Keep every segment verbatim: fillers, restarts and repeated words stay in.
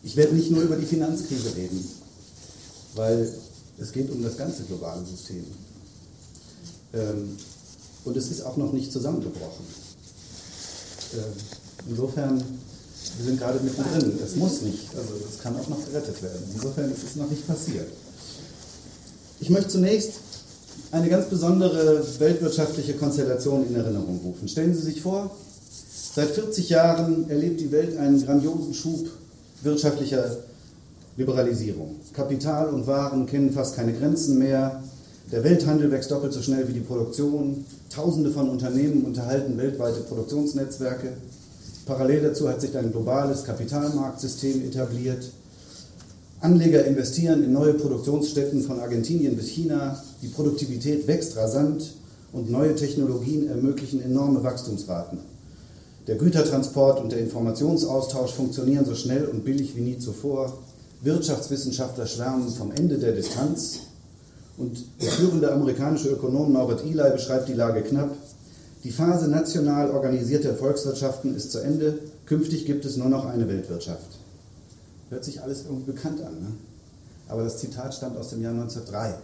Ich werde nicht nur über die Finanzkrise reden, weil es geht um das ganze globale System. Ähm, und es ist auch noch nicht zusammengebrochen. Äh, insofern, wir sind gerade mittendrin. Es muss nicht, also es kann auch noch gerettet werden. Insofern ist es noch nicht passiert. Ich möchte zunächst eine ganz besondere weltwirtschaftliche Konstellation in Erinnerung rufen. Stellen Sie sich vor, seit vierzig Jahren erlebt die Welt einen grandiosen Schub wirtschaftlicher Liberalisierung. Kapital und Waren kennen fast keine Grenzen mehr. Der Welthandel wächst doppelt so schnell wie die Produktion. Tausende von Unternehmen unterhalten weltweite Produktionsnetzwerke. Parallel dazu hat sich ein globales Kapitalmarktsystem etabliert. Anleger investieren in neue Produktionsstätten von Argentinien bis China. Die Produktivität wächst rasant und neue Technologien ermöglichen enorme Wachstumsraten. Der Gütertransport und der Informationsaustausch funktionieren so schnell und billig wie nie zuvor. Wirtschaftswissenschaftler schwärmen vom Ende der Distanz. Und der führende amerikanische Ökonom Norbert Eli beschreibt die Lage knapp. Die Phase national organisierter Volkswirtschaften ist zu Ende. Künftig gibt es nur noch eine Weltwirtschaft. Hört sich alles irgendwie bekannt an, ne? Aber das Zitat stammt aus dem Jahr neunzehnhundertdrei.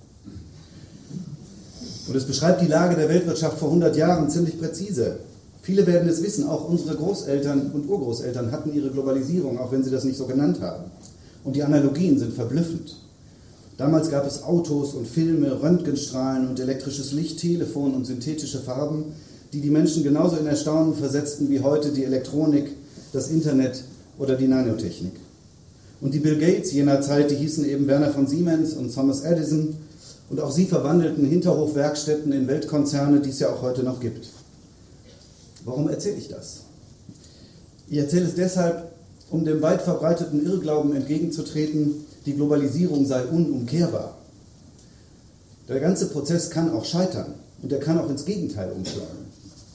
Und es beschreibt die Lage der Weltwirtschaft vor hundert Jahren ziemlich präzise. Viele werden es wissen, auch unsere Großeltern und Urgroßeltern hatten ihre Globalisierung, auch wenn sie das nicht so genannt haben. Und die Analogien sind verblüffend. Damals gab es Autos und Filme, Röntgenstrahlen und elektrisches Licht, Telefon und synthetische Farben, die die Menschen genauso in Erstaunen versetzten wie heute die Elektronik, das Internet oder die Nanotechnik. Und die Bill Gates jener Zeit, die hießen eben Werner von Siemens und Thomas Edison, und auch sie verwandelten Hinterhofwerkstätten in Weltkonzerne, die es ja auch heute noch gibt. Warum erzähle ich das? Ich erzähle es deshalb, um dem weit verbreiteten Irrglauben entgegenzutreten, die Globalisierung sei unumkehrbar. Der ganze Prozess kann auch scheitern und er kann auch ins Gegenteil umschlagen.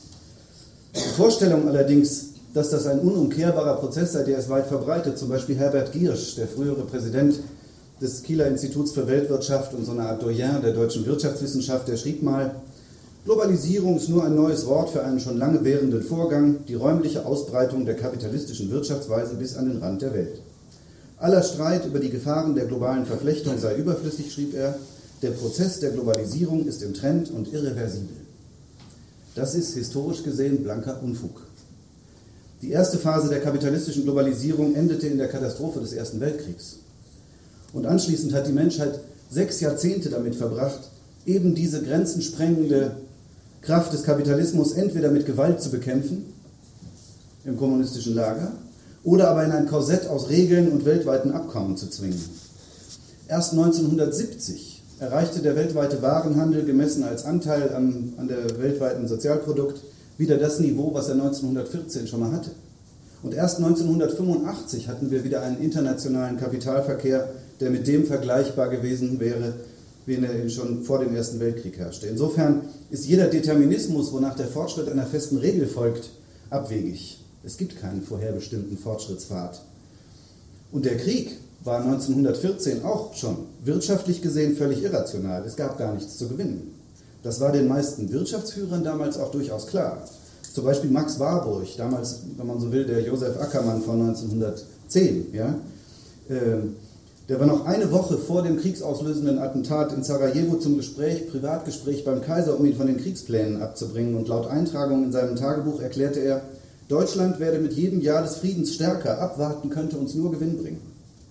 Die Vorstellung allerdings, dass das ein unumkehrbarer Prozess sei, der ist weit verbreitet. Zum Beispiel Herbert Giersch, der frühere Präsident des Kieler Instituts für Weltwirtschaft und so eine Art Doyen der deutschen Wirtschaftswissenschaft, der schrieb mal: Globalisierung ist nur ein neues Wort für einen schon lange währenden Vorgang, die räumliche Ausbreitung der kapitalistischen Wirtschaftsweise bis an den Rand der Welt. Aller Streit über die Gefahren der globalen Verflechtung sei überflüssig, schrieb er. Der Prozess der Globalisierung ist im Trend und irreversibel. Das ist historisch gesehen blanker Unfug. Die erste Phase der kapitalistischen Globalisierung endete in der Katastrophe des Ersten Weltkriegs. Und anschließend hat die Menschheit sechs Jahrzehnte damit verbracht, eben diese grenzensprengende Kraft des Kapitalismus entweder mit Gewalt zu bekämpfen, im kommunistischen Lager, oder aber in ein Korsett aus Regeln und weltweiten Abkommen zu zwingen. Erst neunzehnhundertsiebzig erreichte der weltweite Warenhandel, gemessen als Anteil am, an der weltweiten Sozialprodukt, wieder das Niveau, was er neunzehnhundertvierzehn schon mal hatte. Und erst neunzehnhundertfünfundachtzig hatten wir wieder einen internationalen Kapitalverkehr, der mit dem vergleichbar gewesen wäre, wie er schon vor dem Ersten Weltkrieg herrschte. Insofern ist jeder Determinismus, wonach der Fortschritt einer festen Regel folgt, abwegig. Es gibt keinen vorherbestimmten Fortschrittspfad. Und der Krieg war neunzehnhundertvierzehn auch schon wirtschaftlich gesehen völlig irrational. Es gab gar nichts zu gewinnen. Das war den meisten Wirtschaftsführern damals auch durchaus klar. Zum Beispiel Max Warburg, damals, wenn man so will, der Josef Ackermann von neunzehnhundertzehn. Ja? Der war noch eine Woche vor dem kriegsauslösenden Attentat in Sarajevo zum Gespräch, Privatgespräch beim Kaiser, um ihn von den Kriegsplänen abzubringen. Und laut Eintragung in seinem Tagebuch erklärte er, Deutschland werde mit jedem Jahr des Friedens stärker, abwarten könnte uns nur Gewinn bringen.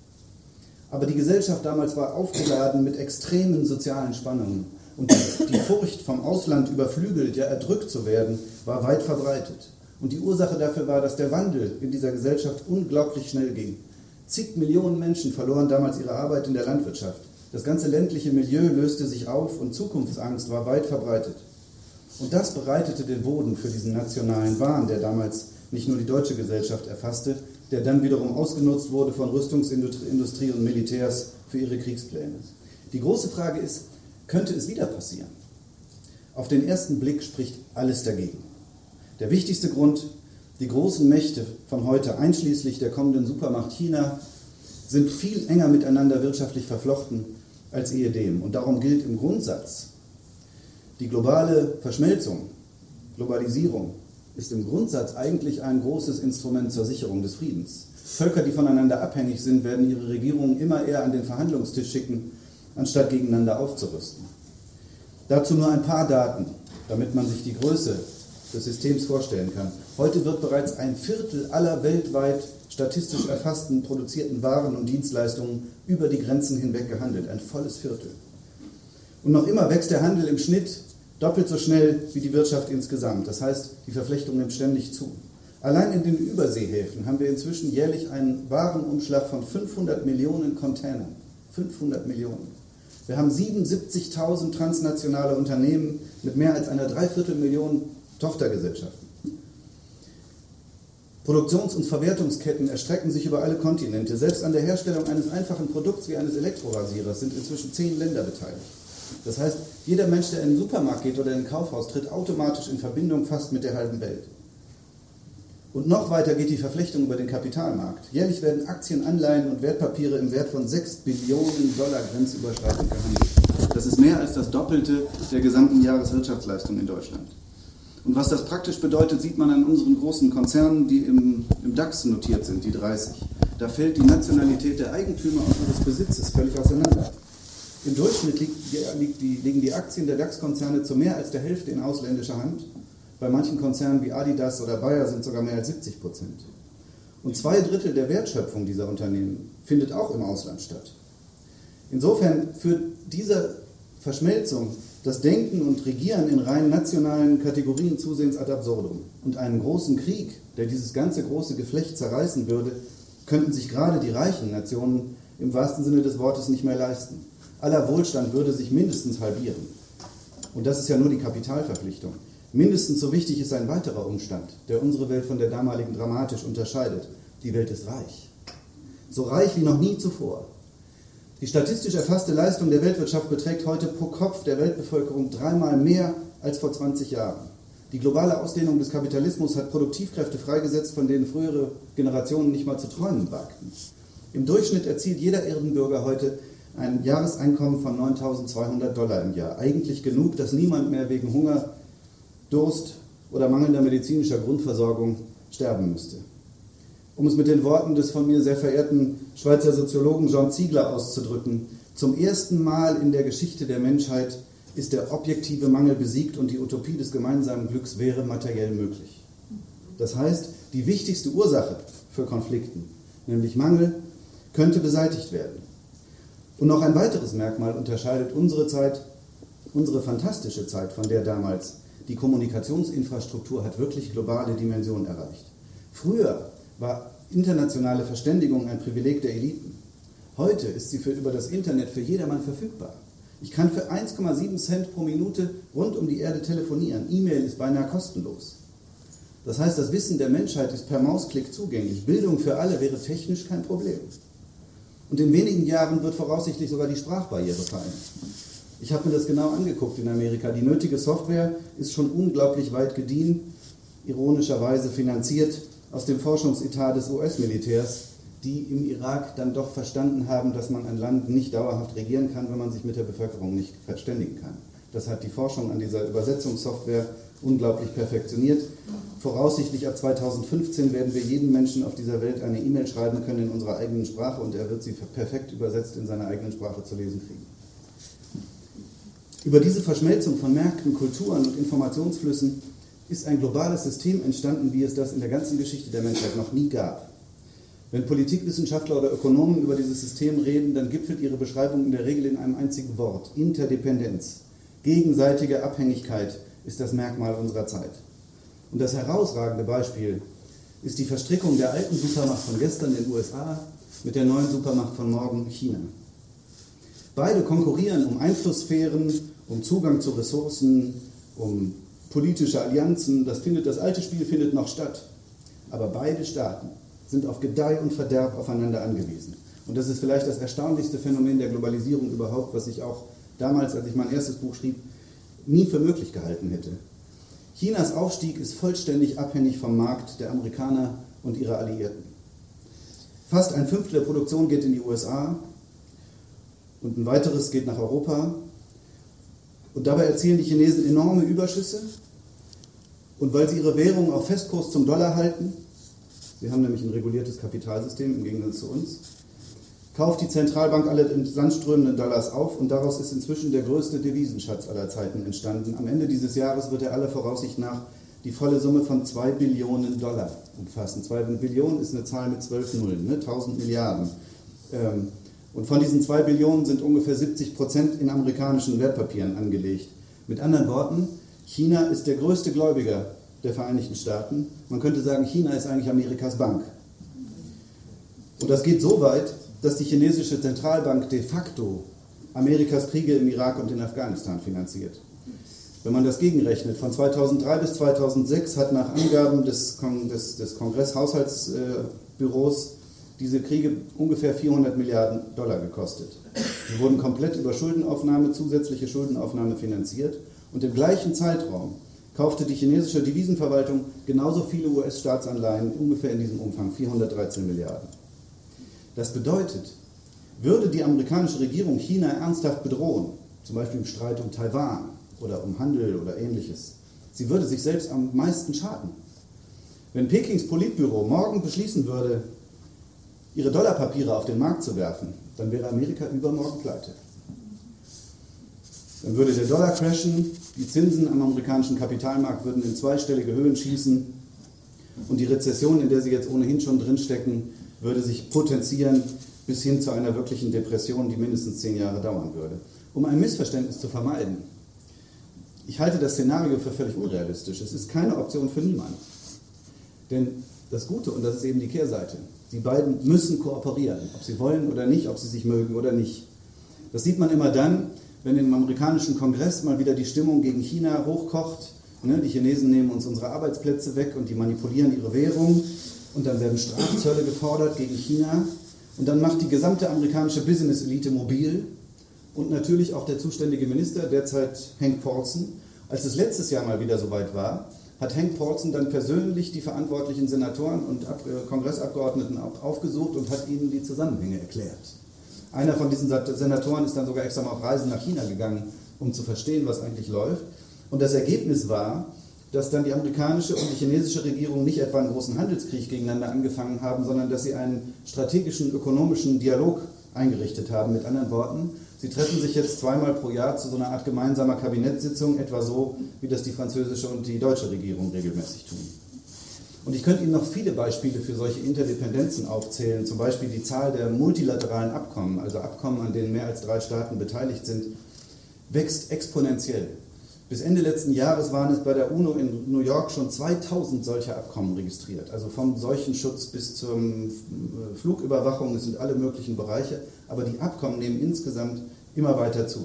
Aber die Gesellschaft damals war aufgeladen mit extremen sozialen Spannungen. Und die Furcht, vom Ausland überflügelt, ja erdrückt zu werden, war weit verbreitet. Und die Ursache dafür war, dass der Wandel in dieser Gesellschaft unglaublich schnell ging. Zig Millionen Menschen verloren damals ihre Arbeit in der Landwirtschaft. Das ganze ländliche Milieu löste sich auf und Zukunftsangst war weit verbreitet. Und das bereitete den Boden für diesen nationalen Wahn, der damals nicht nur die deutsche Gesellschaft erfasste, der dann wiederum ausgenutzt wurde von Rüstungsindustrie und Militärs für ihre Kriegspläne. Die große Frage ist, könnte es wieder passieren? Auf den ersten Blick spricht alles dagegen. Der wichtigste Grund: die großen Mächte von heute, einschließlich der kommenden Supermacht China, sind viel enger miteinander wirtschaftlich verflochten als ehedem. Und darum gilt im Grundsatz, die globale Verschmelzung, Globalisierung, ist im Grundsatz eigentlich ein großes Instrument zur Sicherung des Friedens. Völker, die voneinander abhängig sind, werden ihre Regierungen immer eher an den Verhandlungstisch schicken, anstatt gegeneinander aufzurüsten. Dazu nur ein paar Daten, damit man sich die Größe des Systems vorstellen kann. Heute wird bereits ein Viertel aller weltweit statistisch erfassten, produzierten Waren und Dienstleistungen über die Grenzen hinweg gehandelt. Ein volles Viertel. Und noch immer wächst der Handel im Schnitt doppelt so schnell wie die Wirtschaft insgesamt. Das heißt, die Verflechtung nimmt ständig zu. Allein in den Überseehäfen haben wir inzwischen jährlich einen Warenumschlag von fünfhundert Millionen Containern. fünfhundert Millionen. Wir haben siebenundsiebzigtausend transnationale Unternehmen mit mehr als einer Dreiviertelmillion Tochtergesellschaften. Produktions- und Verwertungsketten erstrecken sich über alle Kontinente. Selbst an der Herstellung eines einfachen Produkts wie eines Elektrorasierers sind inzwischen zehn Länder beteiligt. Das heißt, jeder Mensch, der in den Supermarkt geht oder in ein Kaufhaus, tritt automatisch in Verbindung fast mit der halben Welt. Und noch weiter geht die Verflechtung über den Kapitalmarkt. Jährlich werden Aktien, Anleihen und Wertpapiere im Wert von sechs Billionen Dollar grenzüberschreitend gehandelt. Das ist mehr als das Doppelte der gesamten Jahreswirtschaftsleistung in Deutschland. Und was das praktisch bedeutet, sieht man an unseren großen Konzernen, die im, im DAX notiert sind, die dreißig. Da fällt die Nationalität der Eigentümer und des Besitzes völlig auseinander. Im Durchschnitt liegt, liegt die, liegen die Aktien der DAX-Konzerne zu mehr als der Hälfte in ausländischer Hand. Bei manchen Konzernen wie Adidas oder Bayer sind sogar mehr als siebzig Prozent. Und zwei Drittel der Wertschöpfung dieser Unternehmen findet auch im Ausland statt. Insofern führt diese Verschmelzung das Denken und Regieren in rein nationalen Kategorien zusehends ad absurdum. Und einen großen Krieg, der dieses ganze große Geflecht zerreißen würde, könnten sich gerade die reichen Nationen im wahrsten Sinne des Wortes nicht mehr leisten. Aller Wohlstand würde sich mindestens halbieren. Und das ist ja nur die Kapitalverpflichtung. Mindestens so wichtig ist ein weiterer Umstand, der unsere Welt von der damaligen dramatisch unterscheidet. Die Welt ist reich. So reich wie noch nie zuvor. Die statistisch erfasste Leistung der Weltwirtschaft beträgt heute pro Kopf der Weltbevölkerung dreimal mehr als vor zwanzig Jahren. Die globale Ausdehnung des Kapitalismus hat Produktivkräfte freigesetzt, von denen frühere Generationen nicht mal zu träumen wagten. Im Durchschnitt erzielt jeder Erdenbürger heute ein Jahreseinkommen von neuntausendzweihundert Dollar im Jahr. Eigentlich genug, dass niemand mehr wegen Hunger, Durst oder mangelnder medizinischer Grundversorgung sterben müsste. Um es mit den Worten des von mir sehr verehrten Schweizer Soziologen John Ziegler auszudrücken, zum ersten Mal in der Geschichte der Menschheit ist der objektive Mangel besiegt und die Utopie des gemeinsamen Glücks wäre materiell möglich. Das heißt, die wichtigste Ursache für Konflikten, nämlich Mangel, könnte beseitigt werden. Und noch ein weiteres Merkmal unterscheidet unsere Zeit, unsere fantastische Zeit von der damals. Die Kommunikationsinfrastruktur hat wirklich globale Dimensionen erreicht. Früher war internationale Verständigung ein Privileg der Eliten. Heute ist sie für, über das Internet für jedermann verfügbar. Ich kann für eins Komma sieben Cent pro Minute rund um die Erde telefonieren. E-Mail ist beinahe kostenlos. Das heißt, das Wissen der Menschheit ist per Mausklick zugänglich. Bildung für alle wäre technisch kein Problem. Und in wenigen Jahren wird voraussichtlich sogar die Sprachbarriere fallen. Ich habe mir das genau angeguckt in Amerika. Die nötige Software ist schon unglaublich weit gediehen, ironischerweise finanziert aus dem Forschungsetat des U S-Militärs, die im Irak dann doch verstanden haben, dass man ein Land nicht dauerhaft regieren kann, wenn man sich mit der Bevölkerung nicht verständigen kann. Das hat die Forschung an dieser Übersetzungssoftware unglaublich perfektioniert. Voraussichtlich ab zweitausendfünfzehn werden wir jedem Menschen auf dieser Welt eine E-Mail schreiben können in unserer eigenen Sprache und er wird sie perfekt übersetzt in seiner eigenen Sprache zu lesen kriegen. Über diese Verschmelzung von Märkten, Kulturen und Informationsflüssen ist ein globales System entstanden, wie es das in der ganzen Geschichte der Menschheit noch nie gab. Wenn Politikwissenschaftler oder Ökonomen über dieses System reden, dann gipfelt ihre Beschreibung in der Regel in einem einzigen Wort: Interdependenz. Gegenseitige Abhängigkeit ist das Merkmal unserer Zeit. Und das herausragende Beispiel ist die Verstrickung der alten Supermacht von gestern, den U S A, mit der neuen Supermacht von morgen, China. Beide konkurrieren um Einflusssphären, um Zugang zu Ressourcen, um politische Allianzen. Das, findet, das alte Spiel findet noch statt. Aber beide Staaten sind auf Gedeih und Verderb aufeinander angewiesen. Und das ist vielleicht das erstaunlichste Phänomen der Globalisierung überhaupt, was ich auch damals, als ich mein erstes Buch schrieb, nie für möglich gehalten hätte. Chinas Aufstieg ist vollständig abhängig vom Markt der Amerikaner und ihrer Alliierten. Fast ein Fünftel der Produktion geht in die U S A und ein weiteres geht nach Europa. Und dabei erzielen die Chinesen enorme Überschüsse Und weil sie ihre Währung auf Festkurs zum Dollar halten, sie haben nämlich ein reguliertes Kapitalsystem im Gegensatz zu uns, kauft die Zentralbank alle ins Land strömenden Dollars auf und daraus ist inzwischen der größte Devisenschatz aller Zeiten entstanden. Am Ende dieses Jahres wird er aller Voraussicht nach die volle Summe von zwei Billionen Dollar umfassen. zwei Billionen ist eine Zahl mit zwölf Nullen, ne? tausend Milliarden. Und von diesen zwei Billionen sind ungefähr siebzig Prozent in amerikanischen Wertpapieren angelegt. Mit anderen Worten, China ist der größte Gläubiger der Vereinigten Staaten. Man könnte sagen, China ist eigentlich Amerikas Bank. Und das geht so weit, dass die chinesische Zentralbank de facto Amerikas Kriege im Irak und in Afghanistan finanziert. Wenn man das gegenrechnet, von zweitausenddrei bis zweitausendsechs hat nach Angaben des, Kong- des, des Kongresshaushaltsbüros diese Kriege ungefähr vierhundert Milliarden Dollar gekostet. Sie wurden komplett über Schuldenaufnahme, zusätzliche Schuldenaufnahme finanziert und im gleichen Zeitraum kaufte die chinesische Devisenverwaltung genauso viele U S-Staatsanleihen, ungefähr in diesem Umfang, vierhundertdreizehn Milliarden. Das bedeutet, würde die amerikanische Regierung China ernsthaft bedrohen, zum Beispiel im Streit um Taiwan oder um Handel oder ähnliches, sie würde sich selbst am meisten schaden. Wenn Pekings Politbüro morgen beschließen würde, ihre Dollarpapiere auf den Markt zu werfen, dann wäre Amerika übermorgen pleite. Dann würde der Dollar crashen, die Zinsen am amerikanischen Kapitalmarkt würden in zweistellige Höhen schießen und die Rezession, in der sie jetzt ohnehin schon drinstecken, würde sich potenzieren bis hin zu einer wirklichen Depression, die mindestens zehn Jahre dauern würde. Um ein Missverständnis zu vermeiden, ich halte das Szenario für völlig unrealistisch. Es ist keine Option für niemanden. Denn das Gute, und das ist eben die Kehrseite, die beiden müssen kooperieren, ob sie wollen oder nicht, ob sie sich mögen oder nicht. Das sieht man immer dann, wenn im amerikanischen Kongress mal wieder die Stimmung gegen China hochkocht. Ne, die Chinesen nehmen uns unsere Arbeitsplätze weg und die manipulieren ihre Währung. Und dann werden Strafzölle gefordert gegen China. Und dann macht die gesamte amerikanische Business-Elite mobil. Und natürlich auch der zuständige Minister, derzeit Hank Paulson. Als es letztes Jahr mal wieder soweit war, hat Hank Paulson dann persönlich die verantwortlichen Senatoren und Kongressabgeordneten aufgesucht und hat ihnen die Zusammenhänge erklärt. Einer von diesen Senatoren ist dann sogar extra mal auf Reisen nach China gegangen, um zu verstehen, was eigentlich läuft. Und das Ergebnis war, dass dann die amerikanische und die chinesische Regierung nicht etwa einen großen Handelskrieg gegeneinander angefangen haben, sondern dass sie einen strategischen, ökonomischen Dialog eingerichtet haben. Mit anderen Worten, sie treffen sich jetzt zweimal pro Jahr zu so einer Art gemeinsamer Kabinettssitzung, etwa so, wie das die französische und die deutsche Regierung regelmäßig tun. Und ich könnte Ihnen noch viele Beispiele für solche Interdependenzen aufzählen, zum Beispiel die Zahl der multilateralen Abkommen, also Abkommen, an denen mehr als drei Staaten beteiligt sind, wächst exponentiell. Bis Ende letzten Jahres waren es bei der UNO in New York schon zweitausend solcher Abkommen registriert, also vom Seuchenschutz bis zur Flugüberwachung, es sind alle möglichen Bereiche, aber die Abkommen nehmen insgesamt immer weiter zu.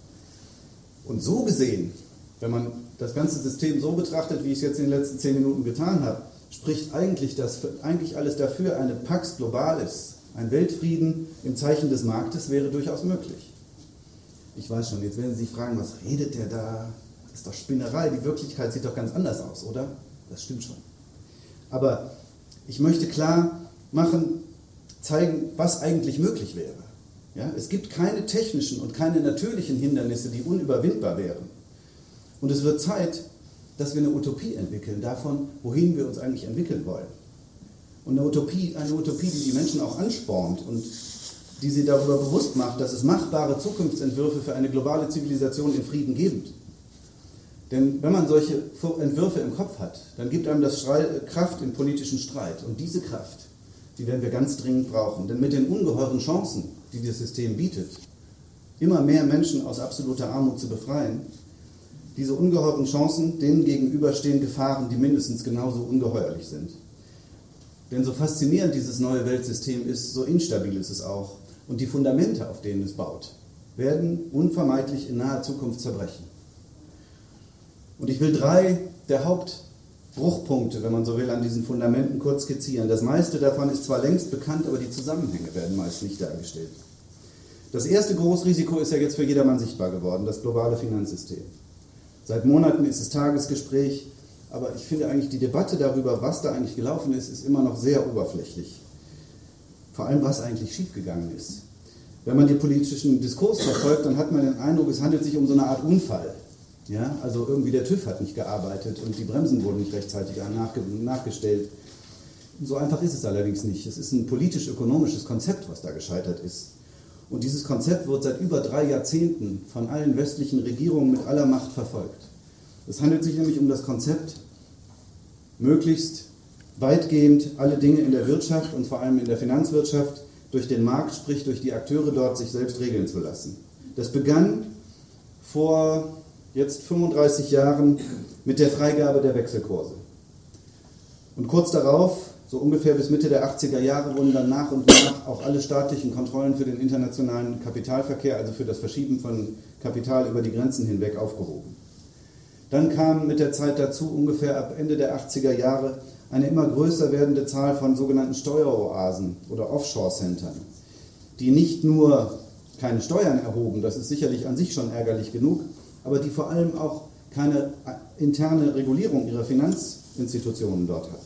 Und so gesehen, wenn man das ganze System so betrachtet, wie ich es jetzt in den letzten zehn Minuten getan habe, spricht eigentlich, das, eigentlich alles dafür, eine Pax Globalis, ein Weltfrieden im Zeichen des Marktes wäre durchaus möglich. Ich weiß schon, jetzt werden Sie sich fragen, was redet der da? Das ist doch Spinnerei, die Wirklichkeit sieht doch ganz anders aus, oder? Das stimmt schon. Aber ich möchte klar machen, zeigen, was eigentlich möglich wäre. Ja? Es gibt keine technischen und keine natürlichen Hindernisse, die unüberwindbar wären. Und es wird Zeit, dass wir eine Utopie entwickeln davon, wohin wir uns eigentlich entwickeln wollen. Und eine Utopie, eine Utopie, die die Menschen auch anspornt und die sie darüber bewusst macht, dass es machbare Zukunftsentwürfe für eine globale Zivilisation in Frieden gibt. Denn wenn man solche Entwürfe im Kopf hat, dann gibt einem das Kraft im politischen Streit. Und diese Kraft, die werden wir ganz dringend brauchen. Denn mit den ungeheuren Chancen, die das System bietet, immer mehr Menschen aus absoluter Armut zu befreien, diese ungeheuren Chancen, denen gegenüber stehen Gefahren, die mindestens genauso ungeheuerlich sind. Denn so faszinierend dieses neue Weltsystem ist, so instabil ist es auch. Und die Fundamente, auf denen es baut, werden unvermeidlich in naher Zukunft zerbrechen. Und ich will drei der Hauptbruchpunkte, wenn man so will, an diesen Fundamenten kurz skizzieren. Das meiste davon ist zwar längst bekannt, aber die Zusammenhänge werden meist nicht dargestellt. Das erste Großrisiko ist ja jetzt für jedermann sichtbar geworden, das globale Finanzsystem. Seit Monaten ist es Tagesgespräch, aber ich finde eigentlich die Debatte darüber, was da eigentlich gelaufen ist, ist immer noch sehr oberflächlich. Vor allem, was eigentlich schiefgegangen ist. Wenn man den politischen Diskurs verfolgt, dann hat man den Eindruck, es handelt sich um so eine Art Unfall. Ja, also irgendwie der TÜV hat nicht gearbeitet und die Bremsen wurden nicht rechtzeitig nachge nachgestellt. So einfach ist es allerdings nicht. Es ist ein politisch-ökonomisches Konzept, was da gescheitert ist. Und dieses Konzept wird seit über drei Jahrzehnten von allen westlichen Regierungen mit aller Macht verfolgt. Es handelt sich nämlich um das Konzept, möglichst weitgehend alle Dinge in der Wirtschaft und vor allem in der Finanzwirtschaft durch den Markt, sprich durch die Akteure dort, sich selbst regeln zu lassen. Das begann vor jetzt fünfunddreißig Jahren mit der Freigabe der Wechselkurse. Und kurz darauf, so ungefähr bis Mitte der achtziger Jahre, wurden dann nach und nach auch alle staatlichen Kontrollen für den internationalen Kapitalverkehr, also für das Verschieben von Kapital über die Grenzen hinweg, aufgehoben. Dann kam mit der Zeit dazu, ungefähr ab Ende der achtziger Jahre, eine immer größer werdende Zahl von sogenannten Steueroasen oder Offshore-Centern, die nicht nur keine Steuern erhoben, das ist sicherlich an sich schon ärgerlich genug, aber die vor allem auch keine interne Regulierung ihrer Finanzinstitutionen dort hatten.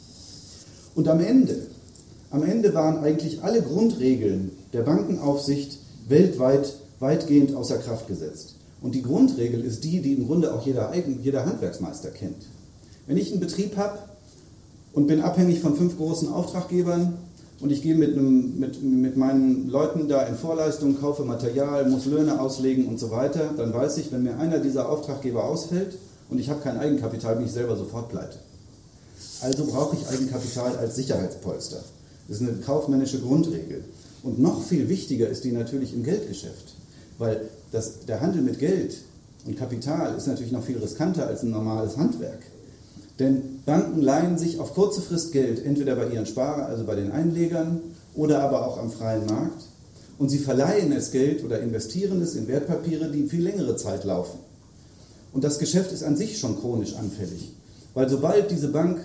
Und am Ende, am Ende waren eigentlich alle Grundregeln der Bankenaufsicht weltweit weitgehend außer Kraft gesetzt. Und die Grundregel ist die, die im Grunde auch jeder, jeder Handwerksmeister kennt. Wenn ich einen Betrieb habe und bin abhängig von fünf großen Auftraggebern und ich gehe mit, einem, mit, mit meinen Leuten da in Vorleistung, kaufe Material, muss Löhne auslegen und so weiter, dann weiß ich, wenn mir einer dieser Auftraggeber ausfällt und ich habe kein Eigenkapital, bin ich selber sofort pleite. Also brauche ich Eigenkapital als Sicherheitspolster. Das ist eine kaufmännische Grundregel. Und noch viel wichtiger ist die natürlich im Geldgeschäft, weil das, der Handel mit Geld und Kapital ist natürlich noch viel riskanter als ein normales Handwerk. Denn Banken leihen sich auf kurze Frist Geld, entweder bei ihren Sparern, also bei den Einlegern, oder aber auch am freien Markt. Und sie verleihen es Geld oder investieren es in Wertpapiere, die viel längere Zeit laufen. Und das Geschäft ist an sich schon chronisch anfällig. Weil sobald diese Bank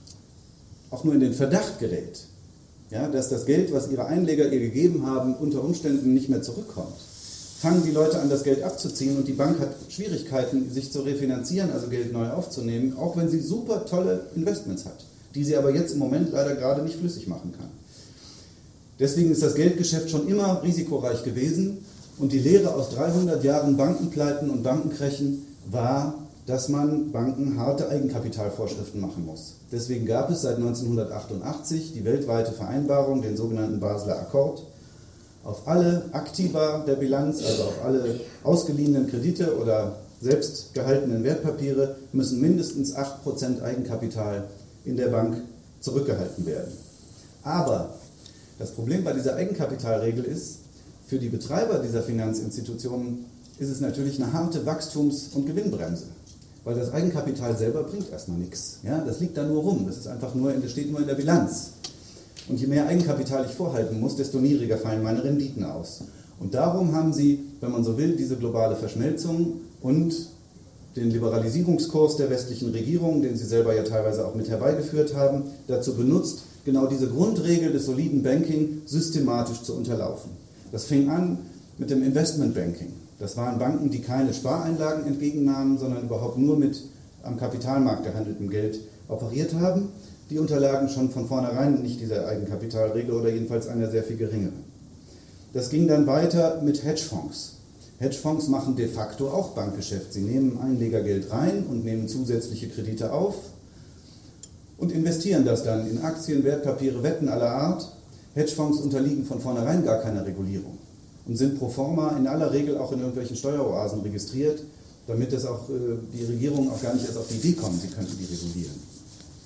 auch nur in den Verdacht gerät, ja, dass das Geld, was ihre Einleger ihr gegeben haben, unter Umständen nicht mehr zurückkommt, fangen die Leute an, das Geld abzuziehen und die Bank hat Schwierigkeiten, sich zu refinanzieren, also Geld neu aufzunehmen, auch wenn sie super tolle Investments hat, die sie aber jetzt im Moment leider gerade nicht flüssig machen kann. Deswegen ist das Geldgeschäft schon immer risikoreich gewesen und die Lehre aus dreihundert Jahren Bankenpleiten und Bankenkrächen war, dass man Banken harte Eigenkapitalvorschriften machen muss. Deswegen gab es seit neunzehnhundertachtundachtzig die weltweite Vereinbarung, den sogenannten Basler Akkord. Auf alle Aktiva der Bilanz, also auf alle ausgeliehenen Kredite oder selbst gehaltenen Wertpapiere, müssen mindestens acht Prozent Eigenkapital in der Bank zurückgehalten werden. Aber das Problem bei dieser Eigenkapitalregel ist, für die Betreiber dieser Finanzinstitutionen ist es natürlich eine harte Wachstums- und Gewinnbremse. Weil das Eigenkapital selber bringt erstmal nichts. Ja, das liegt da nur rum, das ist einfach nur, das steht nur in der Bilanz. Und je mehr Eigenkapital ich vorhalten muss, desto niedriger fallen meine Renditen aus. Und darum haben sie, wenn man so will, diese globale Verschmelzung und den Liberalisierungskurs der westlichen Regierungen, den sie selber ja teilweise auch mit herbeigeführt haben, dazu benutzt, genau diese Grundregel des soliden Banking systematisch zu unterlaufen. Das fing an mit dem Investmentbanking. Das waren Banken, die keine Spareinlagen entgegennahmen, sondern überhaupt nur mit am Kapitalmarkt gehandeltem Geld operiert haben. Die unterlagen schon von vornherein nicht dieser Eigenkapitalregel oder jedenfalls einer sehr viel geringeren. Das ging dann weiter mit Hedgefonds. Hedgefonds machen de facto auch Bankgeschäft. Sie nehmen Einlegergeld rein und nehmen zusätzliche Kredite auf und investieren das dann in Aktien, Wertpapiere, Wetten aller Art. Hedgefonds unterliegen von vornherein gar keiner Regulierung und sind pro forma in aller Regel auch in irgendwelchen Steueroasen registriert, damit das auch, äh, die Regierungen auch gar nicht erst auf die Idee kommen, sie könnten die regulieren.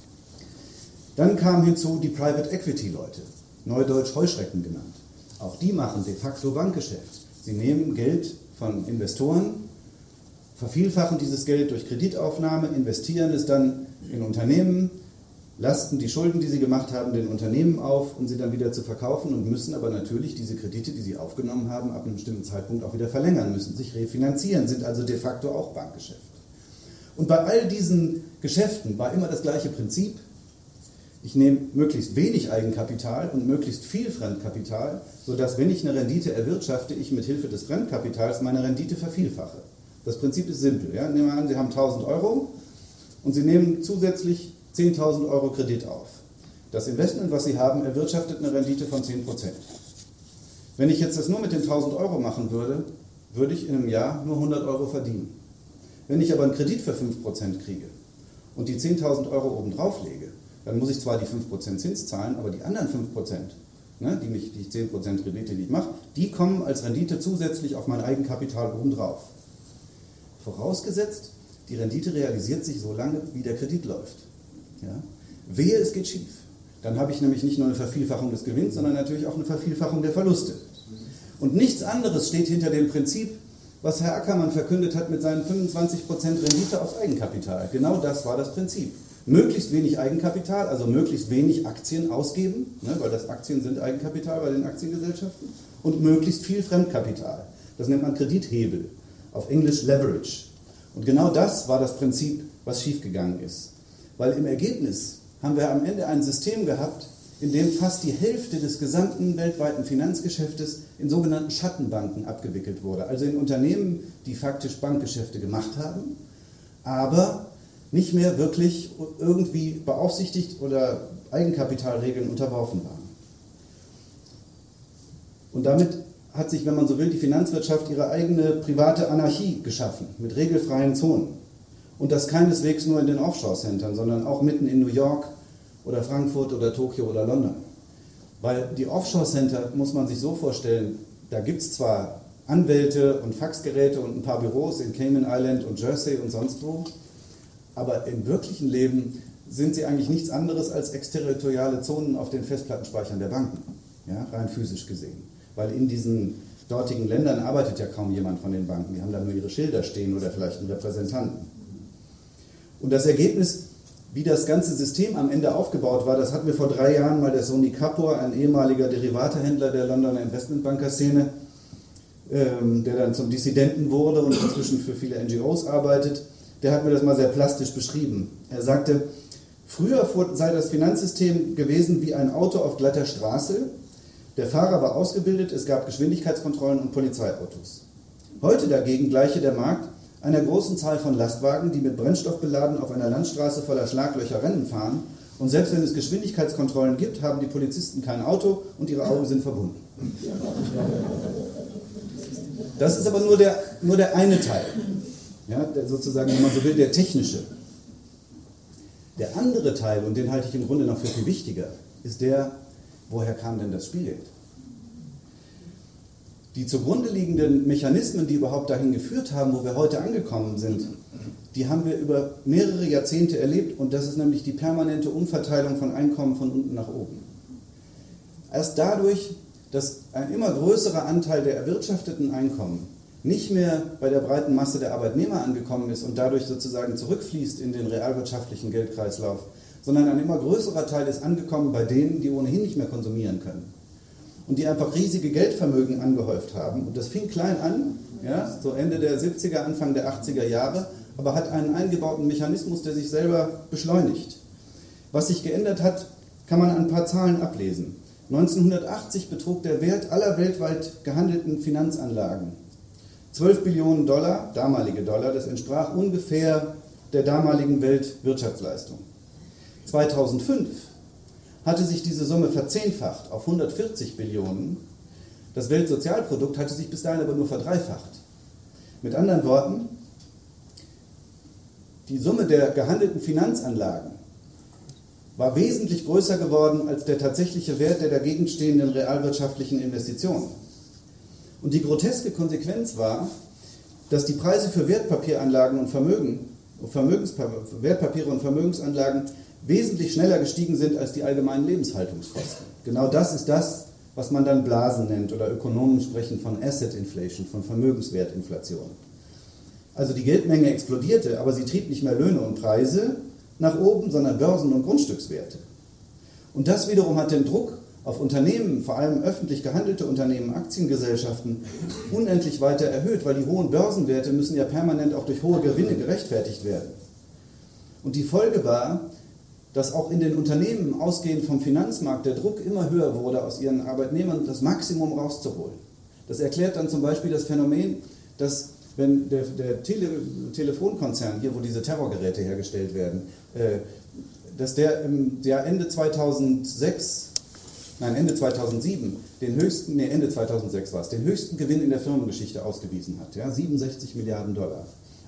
Dann kamen hinzu die Private Equity Leute, neudeutsch Heuschrecken genannt. Auch die machen de facto Bankgeschäft. Sie nehmen Geld von Investoren, vervielfachen dieses Geld durch Kreditaufnahme, investieren es dann in Unternehmen, lasten die Schulden, die sie gemacht haben, den Unternehmen auf, um sie dann wieder zu verkaufen und müssen aber natürlich diese Kredite, die sie aufgenommen haben, ab einem bestimmten Zeitpunkt auch wieder verlängern, müssen sich refinanzieren, sind also de facto auch Bankgeschäft. Und bei all diesen Geschäften war immer das gleiche Prinzip. Ich nehme möglichst wenig Eigenkapital und möglichst viel Fremdkapital, sodass, wenn ich eine Rendite erwirtschafte, ich mit Hilfe des Fremdkapitals meine Rendite vervielfache. Das Prinzip ist simpel. Ja? Nehmen wir an, Sie haben tausend Euro und Sie nehmen zusätzlich zehntausend Euro Kredit auf. Das Investment, was Sie haben, erwirtschaftet eine Rendite von zehn Prozent. Wenn ich jetzt das nur mit den tausend Euro machen würde, würde ich in einem Jahr nur hundert Euro verdienen. Wenn ich aber einen Kredit für fünf Prozent kriege und die zehntausend Euro oben drauf lege, dann muss ich zwar die fünf Prozent Zins zahlen, aber die anderen fünf Prozent, ne, die, mich, die zehn Prozent Rendite, die ich mache, die kommen als Rendite zusätzlich auf mein Eigenkapital oben drauf. Vorausgesetzt, die Rendite realisiert sich so lange, wie der Kredit läuft. Ja? Wehe, es geht schief. Dann habe ich nämlich nicht nur eine Vervielfachung des Gewinns, sondern natürlich auch eine Vervielfachung der Verluste. Und nichts anderes steht hinter dem Prinzip, was Herr Ackermann verkündet hat mit seinen fünfundzwanzig Prozent Rendite auf Eigenkapital. Genau das war das Prinzip. Möglichst wenig Eigenkapital, also möglichst wenig Aktien ausgeben, ne, weil das Aktien sind Eigenkapital bei den Aktiengesellschaften, und möglichst viel Fremdkapital. Das nennt man Kredithebel, auf Englisch Leverage. Und genau das war das Prinzip, was schiefgegangen ist. Weil im Ergebnis haben wir am Ende ein System gehabt, in dem fast die Hälfte des gesamten weltweiten Finanzgeschäftes in sogenannten Schattenbanken abgewickelt wurde. Also in Unternehmen, die faktisch Bankgeschäfte gemacht haben, aber nicht mehr wirklich irgendwie beaufsichtigt oder Eigenkapitalregeln unterworfen waren. Und damit hat sich, wenn man so will, die Finanzwirtschaft ihre eigene private Anarchie geschaffen, mit regelfreien Zonen. Und das keineswegs nur in den Offshore-Centern, sondern auch mitten in New York oder Frankfurt oder Tokio oder London. Weil die Offshore-Center, muss man sich so vorstellen, da gibt es zwar Anwälte und Faxgeräte und ein paar Büros in Cayman Island und Jersey und sonst wo, aber im wirklichen Leben sind sie eigentlich nichts anderes als exterritoriale Zonen auf den Festplattenspeichern der Banken, ja, rein physisch gesehen. Weil in diesen dortigen Ländern arbeitet ja kaum jemand von den Banken, die haben da nur ihre Schilder stehen oder vielleicht einen Repräsentanten. Und das Ergebnis, wie das ganze System am Ende aufgebaut war, das hat mir vor drei Jahren mal der Sonny Kapoor, ein ehemaliger Derivatehändler der Londoner Investmentbanker-Szene, ähm, der dann zum Dissidenten wurde und inzwischen für viele N G Os arbeitet, der hat mir das mal sehr plastisch beschrieben. Er sagte, früher sei das Finanzsystem gewesen wie ein Auto auf glatter Straße. Der Fahrer war ausgebildet, es gab Geschwindigkeitskontrollen und Polizeiautos. Heute dagegen gleiche der Markt einer großen Zahl von Lastwagen, die mit Brennstoff beladen auf einer Landstraße voller Schlaglöcher Rennen fahren. Und selbst wenn es Geschwindigkeitskontrollen gibt, haben die Polizisten kein Auto und ihre Augen sind verbunden. Das ist aber nur der, nur der eine Teil, ja, der sozusagen, wenn man so will, der technische. Der andere Teil, und den halte ich im Grunde noch für viel wichtiger, ist der, woher kam denn das Spielgeld? Die zugrunde liegenden Mechanismen, die überhaupt dahin geführt haben, wo wir heute angekommen sind, die haben wir über mehrere Jahrzehnte erlebt, und das ist nämlich die permanente Umverteilung von Einkommen von unten nach oben. Erst dadurch, dass ein immer größerer Anteil der erwirtschafteten Einkommen nicht mehr bei der breiten Masse der Arbeitnehmer angekommen ist und dadurch sozusagen zurückfließt in den realwirtschaftlichen Geldkreislauf, sondern ein immer größerer Teil ist angekommen bei denen, die ohnehin nicht mehr konsumieren können. Und die einfach riesige Geldvermögen angehäuft haben. Und das fing klein an, ja, so Ende der siebziger, Anfang der achtziger Jahre, aber hat einen eingebauten Mechanismus, der sich selber beschleunigt. Was sich geändert hat, kann man an ein paar Zahlen ablesen. neunzehnhundertachtzig betrug der Wert aller weltweit gehandelten Finanzanlagen zwölf Billionen Dollar, damalige Dollar, das entsprach ungefähr der damaligen Weltwirtschaftsleistung. zweitausendfünf hatte sich diese Summe verzehnfacht auf hundertvierzig Billionen. Das Weltsozialprodukt hatte sich bis dahin aber nur verdreifacht. Mit anderen Worten, die Summe der gehandelten Finanzanlagen war wesentlich größer geworden als der tatsächliche Wert der dagegen stehenden realwirtschaftlichen Investitionen. Und die groteske Konsequenz war, dass die Preise für Wertpapieranlagen und Vermögen, Vermögens, Wertpapiere und Vermögensanlagen wesentlich schneller gestiegen sind als die allgemeinen Lebenshaltungskosten. Genau das ist das, was man dann Blasen nennt, oder Ökonomen sprechen von Asset Inflation, von Vermögenswertinflation. Also die Geldmenge explodierte, aber sie trieb nicht mehr Löhne und Preise nach oben, sondern Börsen- und Grundstückswerte. Und das wiederum hat den Druck auf Unternehmen, vor allem öffentlich gehandelte Unternehmen, Aktiengesellschaften, unendlich weiter erhöht, weil die hohen Börsenwerte müssen ja permanent auch durch hohe Gewinne gerechtfertigt werden. Und die Folge war, dass auch in den Unternehmen, ausgehend vom Finanzmarkt, der Druck immer höher wurde, aus ihren Arbeitnehmern das Maximum rauszuholen. Das erklärt dann zum Beispiel das Phänomen, dass wenn der, der Tele, Telefonkonzern, hier wo diese Terrorgeräte hergestellt werden, äh, dass der im Jahr Ende zweitausendsechs, nein Ende zweitausendsieben, den höchsten, nee Ende zweitausendsechs war es, den höchsten Gewinn in der Firmengeschichte ausgewiesen hat, ja, siebenundsechzig Milliarden Dollar.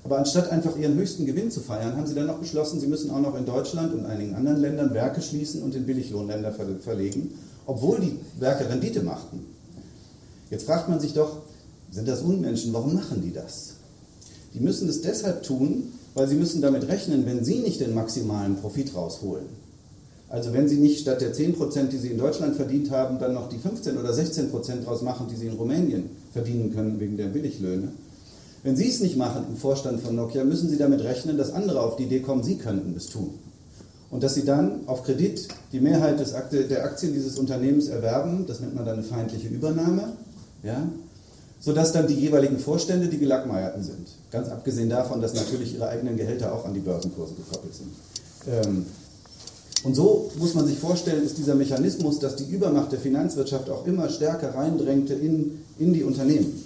Aber anstatt einfach ihren höchsten Gewinn zu feiern, haben sie dann noch beschlossen, sie müssen auch noch in Deutschland und einigen anderen Ländern Werke schließen und in Billiglohnländer verlegen, obwohl die Werke Rendite machten. Jetzt fragt man sich doch, sind das Unmenschen, warum machen die das? Die müssen es deshalb tun, weil sie müssen damit rechnen, wenn sie nicht den maximalen Profit rausholen. Also wenn sie nicht statt der zehn Prozent, die sie in Deutschland verdient haben, dann noch die fünfzehn oder sechzehn Prozent draus machen, die sie in Rumänien verdienen können wegen der Billiglöhne. Wenn sie es nicht machen im Vorstand von Nokia, müssen sie damit rechnen, dass andere auf die Idee kommen, sie könnten es tun. Und dass sie dann auf Kredit die Mehrheit des Akte, der Aktien dieses Unternehmens erwerben, das nennt man dann eine feindliche Übernahme, ja, sodass dann die jeweiligen Vorstände die Gelackmeierten sind. Ganz abgesehen davon, dass natürlich ihre eigenen Gehälter auch an die Börsenkurse gekoppelt sind. Ähm, und so muss man sich vorstellen, ist dieser Mechanismus, dass die Übermacht der Finanzwirtschaft auch immer stärker reindrängte in, in die Unternehmen.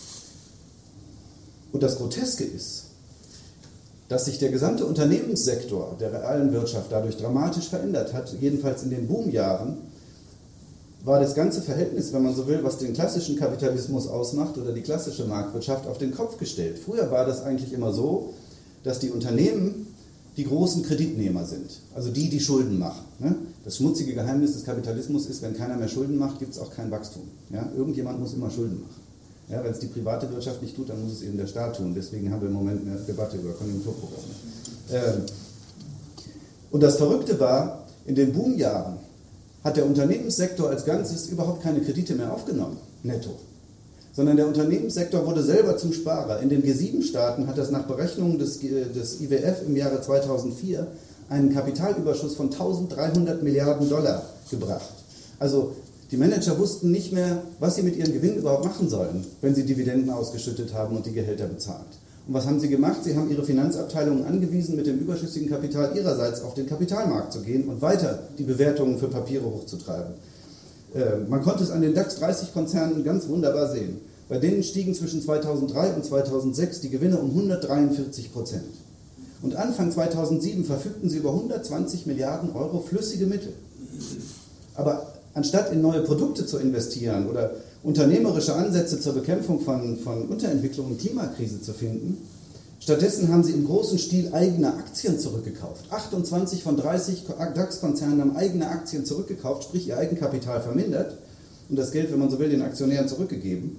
Und das Groteske ist, dass sich der gesamte Unternehmenssektor der realen Wirtschaft dadurch dramatisch verändert hat. Jedenfalls in den Boomjahren war das ganze Verhältnis, wenn man so will, was den klassischen Kapitalismus ausmacht oder die klassische Marktwirtschaft, auf den Kopf gestellt. Früher war das eigentlich immer so, dass die Unternehmen die großen Kreditnehmer sind, also die, die Schulden machen. Das schmutzige Geheimnis des Kapitalismus ist, wenn keiner mehr Schulden macht, gibt es auch kein Wachstum. Ja? Irgendjemand muss immer Schulden machen. Ja, wenn es die private Wirtschaft nicht tut, dann muss es eben der Staat tun. Deswegen haben wir im Moment eine Debatte über Konjunkturprogramme. Ähm, und das Verrückte war, in den Boomjahren hat der Unternehmenssektor als Ganzes überhaupt keine Kredite mehr aufgenommen, netto. Sondern der Unternehmenssektor wurde selber zum Sparer. In den G sieben Staaten hat das nach Berechnungen des, des I W F im Jahre zweitausendvier einen Kapitalüberschuss von eintausenddreihundert Milliarden Dollar gebracht. Also die Manager wussten nicht mehr, was sie mit ihren Gewinnen überhaupt machen sollen, wenn sie Dividenden ausgeschüttet haben und die Gehälter bezahlt. Und was haben sie gemacht? Sie haben ihre Finanzabteilungen angewiesen, mit dem überschüssigen Kapital ihrerseits auf den Kapitalmarkt zu gehen und weiter die Bewertungen für Papiere hochzutreiben. Äh, man konnte es an den DAX dreißig Konzernen ganz wunderbar sehen. Bei denen stiegen zwischen zweitausenddrei und zweitausendsechs die Gewinne um hundertdreiundvierzig Prozent. Und Anfang zweitausendsieben verfügten sie über hundertzwanzig Milliarden Euro flüssige Mittel. Aber anstatt in neue Produkte zu investieren oder unternehmerische Ansätze zur Bekämpfung von, von Unterentwicklung und Klimakrise zu finden, stattdessen haben sie im großen Stil eigene Aktien zurückgekauft. achtundzwanzig von dreißig DAX-Konzernen haben eigene Aktien zurückgekauft, sprich ihr Eigenkapital vermindert und das Geld, wenn man so will, den Aktionären zurückgegeben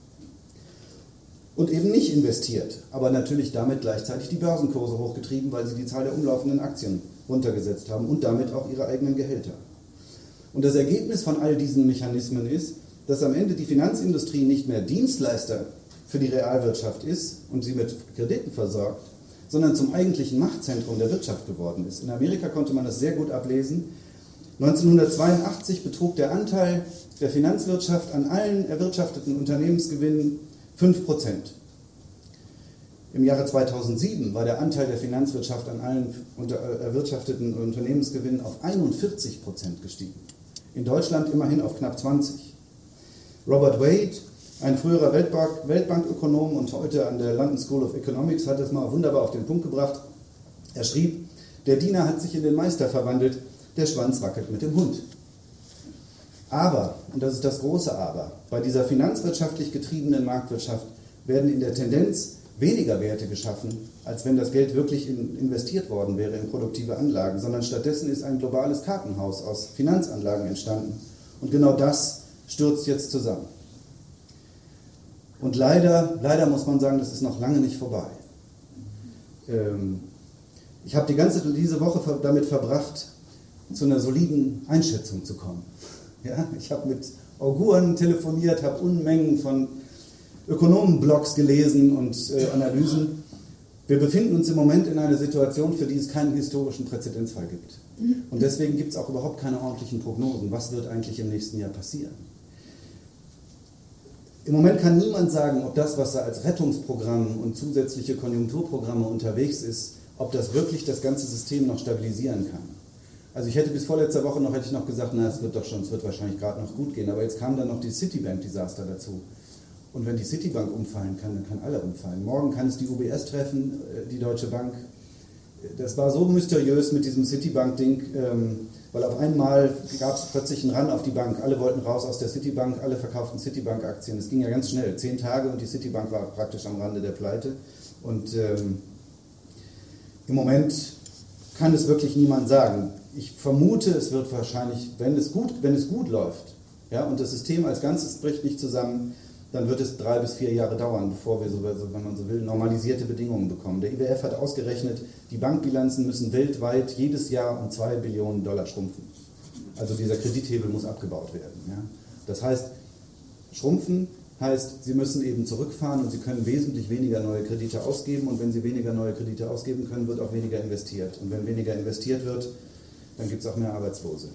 und eben nicht investiert, aber natürlich damit gleichzeitig die Börsenkurse hochgetrieben, weil sie die Zahl der umlaufenden Aktien runtergesetzt haben und damit auch ihre eigenen Gehälter. Und das Ergebnis von all diesen Mechanismen ist, dass am Ende die Finanzindustrie nicht mehr Dienstleister für die Realwirtschaft ist und sie mit Krediten versorgt, sondern zum eigentlichen Machtzentrum der Wirtschaft geworden ist. In Amerika konnte man das sehr gut ablesen. neunzehnhundertzweiundachtzig betrug der Anteil der Finanzwirtschaft an allen erwirtschafteten Unternehmensgewinnen fünf Prozent. Im Jahre zweitausendsieben war der Anteil der Finanzwirtschaft an allen erwirtschafteten Unternehmensgewinnen auf einundvierzig Prozent gestiegen. In Deutschland immerhin auf knapp zwanzig. Robert Wade, ein früherer Weltbank- Weltbankökonom und heute an der London School of Economics, hat das mal wunderbar auf den Punkt gebracht. Er schrieb, der Diener hat sich in den Meister verwandelt, der Schwanz wackelt mit dem Hund. Aber, und das ist das große Aber, bei dieser finanzwirtschaftlich getriebenen Marktwirtschaft werden in der Tendenz weniger Werte geschaffen, als wenn das Geld wirklich in, investiert worden wäre in produktive Anlagen, sondern stattdessen ist ein globales Kartenhaus aus Finanzanlagen entstanden. Und genau das stürzt jetzt zusammen. Und leider, leider muss man sagen, das ist noch lange nicht vorbei. Ähm, ich habe die ganze diese Woche damit verbracht, zu einer soliden Einschätzung zu kommen. Ja, ich habe mit Auguren telefoniert, habe Unmengen von Ökonomenblogs gelesen und äh, Analysen. Wir befinden uns im Moment in einer Situation, für die es keinen historischen Präzedenzfall gibt. Und deswegen gibt es auch überhaupt keine ordentlichen Prognosen. Was wird eigentlich im nächsten Jahr passieren? Im Moment kann niemand sagen, ob das, was da als Rettungsprogramm und zusätzliche Konjunkturprogramme unterwegs ist, ob das wirklich das ganze System noch stabilisieren kann. Also ich hätte bis vorletzter Woche noch, hätte ich noch gesagt, na, es wird doch schon, es wird wahrscheinlich gerade noch gut gehen. Aber jetzt kam dann noch die Citibank-Desaster dazu. Und wenn die Citibank umfallen kann, dann kann alle umfallen. Morgen kann es die U B S treffen, die Deutsche Bank. Das war so mysteriös mit diesem Citibank-Ding, weil auf einmal gab es plötzlich einen Run auf die Bank. Alle wollten raus aus der Citibank, alle verkauften Citibank-Aktien. Es ging ja ganz schnell, zehn Tage und die Citibank war praktisch am Rande der Pleite. Und ähm, im Moment kann es wirklich niemand sagen. Ich vermute, es wird wahrscheinlich, wenn es gut, wenn es gut läuft, ja, und das System als Ganzes bricht nicht zusammen, dann wird es drei bis vier Jahre dauern, bevor wir, so, wenn man so will, normalisierte Bedingungen bekommen. Der I W F hat ausgerechnet, die Bankbilanzen müssen weltweit jedes Jahr um zwei Billionen Dollar schrumpfen. Also dieser Kredithebel muss abgebaut werden. Ja. Das heißt, schrumpfen heißt, Sie müssen eben zurückfahren und Sie können wesentlich weniger neue Kredite ausgeben, und wenn Sie weniger neue Kredite ausgeben können, wird auch weniger investiert. Und wenn weniger investiert wird, dann gibt es auch mehr Arbeitslose.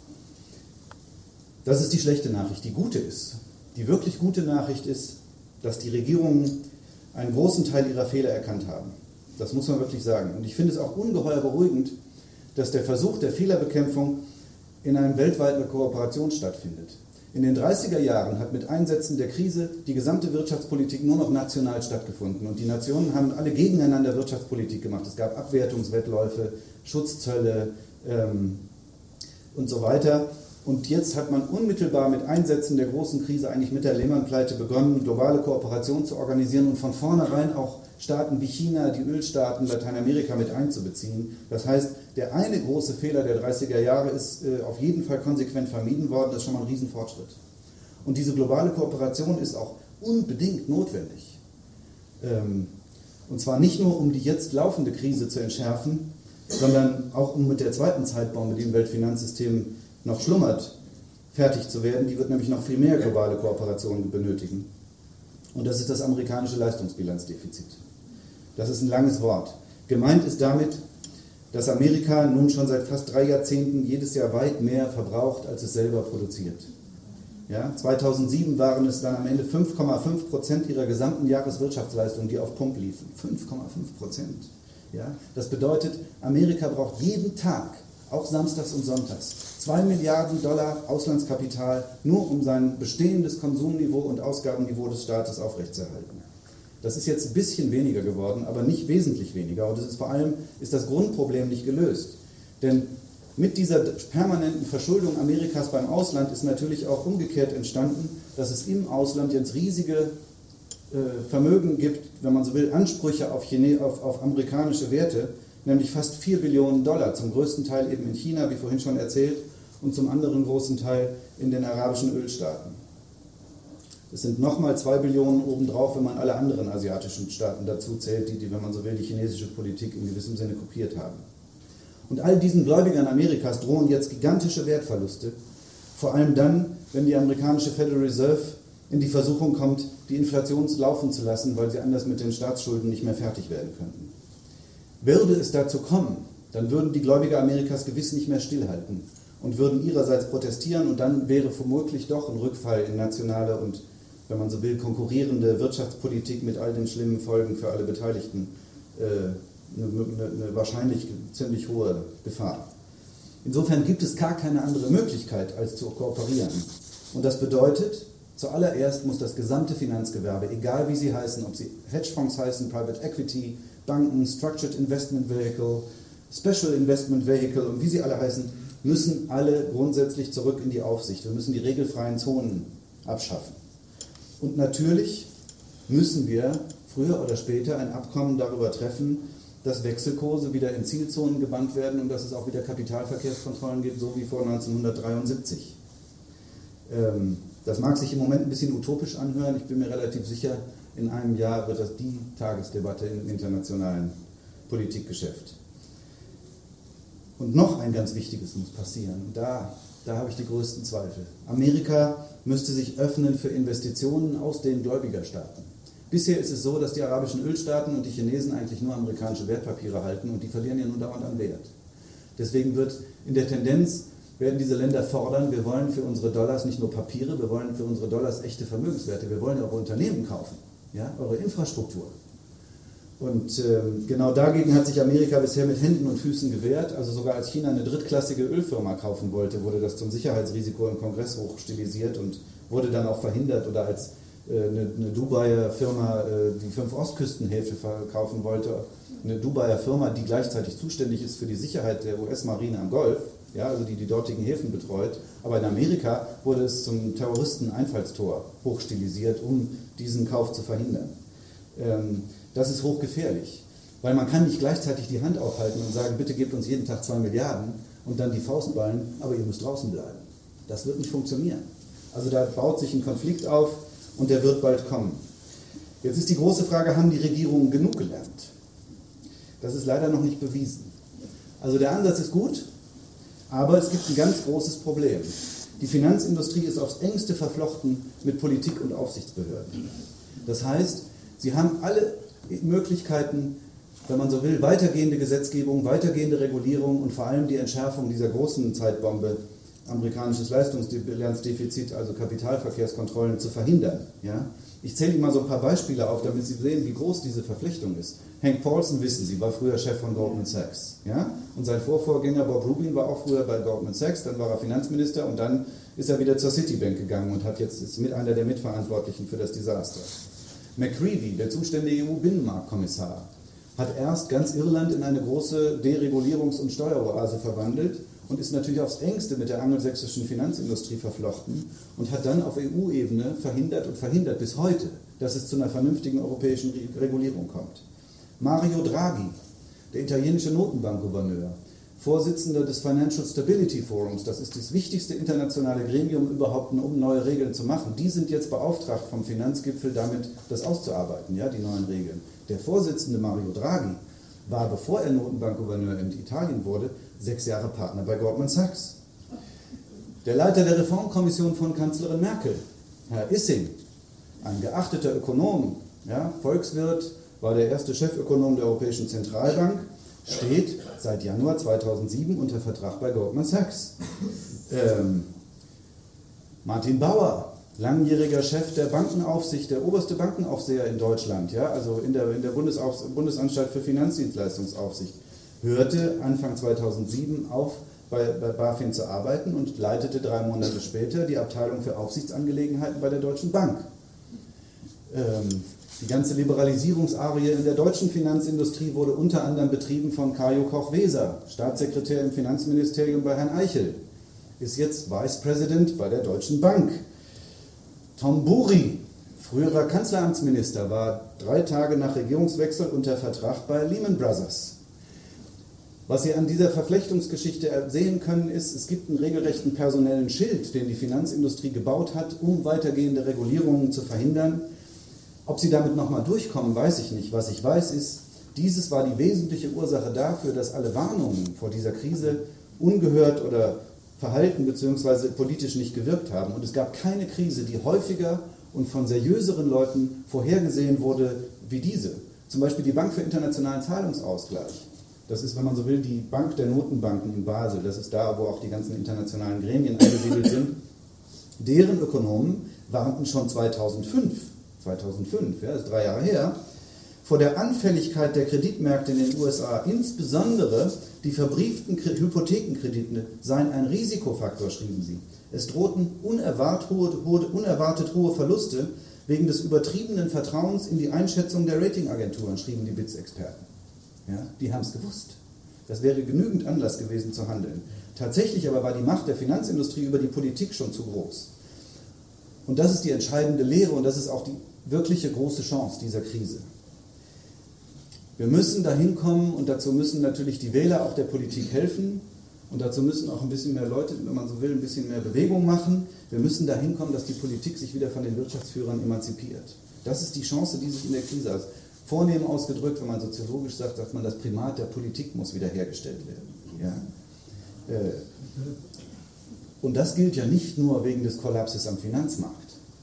Das ist die schlechte Nachricht. Die gute ist, die wirklich gute Nachricht ist, dass die Regierungen einen großen Teil ihrer Fehler erkannt haben. Das muss man wirklich sagen. Und ich finde es auch ungeheuer beruhigend, dass der Versuch der Fehlerbekämpfung in einer weltweiten Kooperation stattfindet. In den dreißiger Jahren hat mit Einsetzen der Krise die gesamte Wirtschaftspolitik nur noch national stattgefunden. Und die Nationen haben alle gegeneinander Wirtschaftspolitik gemacht. Es gab Abwertungswettläufe, Schutzzölle ähm, und so weiter. Und jetzt hat man unmittelbar mit Einsätzen der großen Krise, eigentlich mit der Lehman-Pleite, begonnen, globale Kooperation zu organisieren und von vornherein auch Staaten wie China, die Ölstaaten, Lateinamerika mit einzubeziehen. Das heißt, der eine große Fehler der dreißiger Jahre ist äh, auf jeden Fall konsequent vermieden worden. Das ist schon mal ein Riesenfortschritt. Und diese globale Kooperation ist auch unbedingt notwendig. Ähm, und zwar nicht nur, um die jetzt laufende Krise zu entschärfen, sondern auch um mit der zweiten Zeitbombe, die im Weltfinanzsystem noch schlummert, fertig zu werden. Die wird nämlich noch viel mehr globale Kooperation benötigen. Und das ist das amerikanische Leistungsbilanzdefizit. Das ist ein langes Wort. Gemeint ist damit, dass Amerika nun schon seit fast drei Jahrzehnten jedes Jahr weit mehr verbraucht, als es selber produziert. Ja, zweitausendsieben waren es dann am Ende fünf Komma fünf Prozent ihrer gesamten Jahreswirtschaftsleistung, die auf Pump liefen. fünf Komma fünf Prozent. Ja, das bedeutet, Amerika braucht jeden Tag, auch samstags und sonntags, zwei Milliarden Dollar Auslandskapital, nur um sein bestehendes Konsumniveau und Ausgabenniveau des Staates aufrechtzuerhalten. Das ist jetzt ein bisschen weniger geworden, aber nicht wesentlich weniger. Und es ist vor allem ist das Grundproblem nicht gelöst. Denn mit dieser permanenten Verschuldung Amerikas beim Ausland ist natürlich auch umgekehrt entstanden, dass es im Ausland jetzt riesige äh, Vermögen gibt, wenn man so will, Ansprüche auf, Chine, auf, auf amerikanische Werte, nämlich fast vier Billionen Dollar, zum größten Teil eben in China, wie vorhin schon erzählt, und zum anderen großen Teil in den arabischen Ölstaaten. Es sind nochmal zwei Billionen obendrauf, wenn man alle anderen asiatischen Staaten dazu zählt, die, die, wenn man so will, die chinesische Politik in gewissem Sinne kopiert haben. Und all diesen Gläubigern Amerikas drohen jetzt gigantische Wertverluste, vor allem dann, wenn die amerikanische Federal Reserve in die Versuchung kommt, die Inflation laufen zu lassen, weil sie anders mit den Staatsschulden nicht mehr fertig werden könnten. Würde es dazu kommen, dann würden die Gläubiger Amerikas gewiss nicht mehr stillhalten und würden ihrerseits protestieren, und dann wäre womöglich doch ein Rückfall in nationale und, wenn man so will, konkurrierende Wirtschaftspolitik mit all den schlimmen Folgen für alle Beteiligten äh, eine, eine, eine wahrscheinlich ziemlich hohe Gefahr. Insofern gibt es gar keine andere Möglichkeit, als zu kooperieren. Und das bedeutet, zuallererst muss das gesamte Finanzgewerbe, egal wie sie heißen, ob sie Hedgefonds heißen, Private Equity, Banken, Structured Investment Vehicle, Special Investment Vehicle und wie sie alle heißen, müssen alle grundsätzlich zurück in die Aufsicht. Wir müssen die regelfreien Zonen abschaffen. Und natürlich müssen wir früher oder später ein Abkommen darüber treffen, dass Wechselkurse wieder in Zielzonen gebannt werden und dass es auch wieder Kapitalverkehrskontrollen gibt, so wie vor neunzehnhundertdreiundsiebzig. Ähm, das mag sich im Moment ein bisschen utopisch anhören. Ich bin mir relativ sicher, in einem Jahr wird das die Tagesdebatte im internationalen Politikgeschäft. Und noch ein ganz Wichtiges muss passieren. Da, da habe ich die größten Zweifel. Amerika müsste sich öffnen für Investitionen aus den Gläubigerstaaten. Bisher ist es so, dass die arabischen Ölstaaten und die Chinesen eigentlich nur amerikanische Wertpapiere halten, und die verlieren ja nun dauernd an Wert. Deswegen wird in der Tendenz, werden diese Länder fordern, wir wollen für unsere Dollars nicht nur Papiere, wir wollen für unsere Dollars echte Vermögenswerte, wir wollen eure Unternehmen kaufen, ja, eure Infrastruktur. Und äh, genau dagegen hat sich Amerika bisher mit Händen und Füßen gewehrt. Also sogar als China eine drittklassige Ölfirma kaufen wollte, wurde das zum Sicherheitsrisiko im Kongress hochstilisiert und wurde dann auch verhindert. Oder als äh, eine, eine Dubaier Firma äh, die fünf Ostküstenhäfen verkaufen wollte, eine Dubaier Firma, die gleichzeitig zuständig ist für die Sicherheit der U S-Marine am Golf, ja, also die die dortigen Häfen betreut. Aber in Amerika wurde es zum Terroristen-Einfallstor hochstilisiert, um diesen Kauf zu verhindern. Ähm, das ist hochgefährlich, weil man kann nicht gleichzeitig die Hand aufhalten und sagen, bitte gebt uns jeden Tag zwei Milliarden und dann die Faust ballen, aber ihr müsst draußen bleiben. Das wird nicht funktionieren. Also da baut sich ein Konflikt auf und der wird bald kommen. Jetzt ist die große Frage, haben die Regierungen genug gelernt? Das ist leider noch nicht bewiesen. Also der Ansatz ist gut, aber es gibt ein ganz großes Problem. Die Finanzindustrie ist aufs engste verflochten mit Politik und Aufsichtsbehörden. Das heißt, sie haben alle Möglichkeiten, wenn man so will, weitergehende Gesetzgebung, weitergehende Regulierung und vor allem die Entschärfung dieser großen Zeitbombe, amerikanisches Leistungsbilanzdefizit, also Kapitalverkehrskontrollen, zu verhindern. Ja? Ich zähle Ihnen mal so ein paar Beispiele auf, damit Sie sehen, wie groß diese Verflechtung ist. Hank Paulson, wissen Sie, war früher Chef von Goldman Sachs. Ja? Und sein Vorvorgänger Bob Rubin war auch früher bei Goldman Sachs, dann war er Finanzminister und dann ist er wieder zur Citibank gegangen und hat jetzt, ist mit einer der Mitverantwortlichen für das Desaster. McCreevy, der zuständige E U-Binnenmarktkommissar, hat erst ganz Irland in eine große Deregulierungs- und Steueroase verwandelt und ist natürlich aufs engste mit der angelsächsischen Finanzindustrie verflochten und hat dann auf E U-Ebene verhindert und verhindert bis heute, dass es zu einer vernünftigen europäischen Regulierung kommt. Mario Draghi, der italienische Notenbankgouverneur, Vorsitzender des Financial Stability Forums, das ist das wichtigste internationale Gremium überhaupt, um neue Regeln zu machen. Die sind jetzt beauftragt vom Finanzgipfel damit, das auszuarbeiten, ja, die neuen Regeln. Der Vorsitzende Mario Draghi war, bevor er Notenbankgouverneur in Italien wurde, sechs Jahre Partner bei Goldman Sachs. Der Leiter der Reformkommission von Kanzlerin Merkel, Herr Issing, ein geachteter Ökonom, ja, Volkswirt, war der erste Chefökonom der Europäischen Zentralbank, steht seit Januar zweitausendsieben unter Vertrag bei Goldman Sachs. Ähm, Martin Bauer, langjähriger Chef der Bankenaufsicht, der oberste Bankenaufseher in Deutschland, ja, also in der, in der Bundesauf, Bundesanstalt für Finanzdienstleistungsaufsicht, hörte Anfang zweitausendsieben auf, bei, bei BaFin zu arbeiten und leitete drei Monate später die Abteilung für Aufsichtsangelegenheiten bei der Deutschen Bank. Ähm, Die ganze Liberalisierungsarie in der deutschen Finanzindustrie wurde unter anderem betrieben von Kajo Koch-Weser, Staatssekretär im Finanzministerium bei Herrn Eichel, ist jetzt Vice President bei der Deutschen Bank. Tom Burri, früherer Kanzleramtsminister, war drei Tage nach Regierungswechsel unter Vertrag bei Lehman Brothers. Was Sie an dieser Verflechtungsgeschichte sehen können, ist, es gibt einen regelrechten personellen Schild, den die Finanzindustrie gebaut hat, um weitergehende Regulierungen zu verhindern. Ob sie damit nochmal durchkommen, weiß ich nicht. Was ich weiß ist, dieses war die wesentliche Ursache dafür, dass alle Warnungen vor dieser Krise ungehört oder verhalten bzw. politisch nicht gewirkt haben. Und es gab keine Krise, die häufiger und von seriöseren Leuten vorhergesehen wurde wie diese. Zum Beispiel die Bank für internationalen Zahlungsausgleich. Das ist, wenn man so will, die Bank der Notenbanken in Basel. Das ist da, wo auch die ganzen internationalen Gremien angesiedelt sind. Deren Ökonomen warnten schon zweitausendfünf, zweitausendfünf, ja, das ist drei Jahre her, vor der Anfälligkeit der Kreditmärkte in den U S A, insbesondere die verbrieften Hypothekenkredite, seien ein Risikofaktor, schrieben sie. Es drohten unerwartet hohe, hohe, unerwartet hohe Verluste wegen des übertriebenen Vertrauens in die Einschätzung der Ratingagenturen, schrieben die B I S-Experten. Ja, die haben es gewusst. Das wäre genügend Anlass gewesen zu handeln. Tatsächlich aber war die Macht der Finanzindustrie über die Politik schon zu groß. Und das ist die entscheidende Lehre und das ist auch die wirkliche große Chance dieser Krise. Wir müssen dahin kommen und dazu müssen natürlich die Wähler auch der Politik helfen und dazu müssen auch ein bisschen mehr Leute, wenn man so will, ein bisschen mehr Bewegung machen. Wir müssen dahin kommen, dass die Politik sich wieder von den Wirtschaftsführern emanzipiert. Das ist die Chance, die sich in der Krise hat. Vornehm ausgedrückt, wenn man soziologisch sagt, sagt man, das Primat der Politik muss wiederhergestellt werden. Ja? Und das gilt ja nicht nur wegen des Kollapses am Finanzmarkt.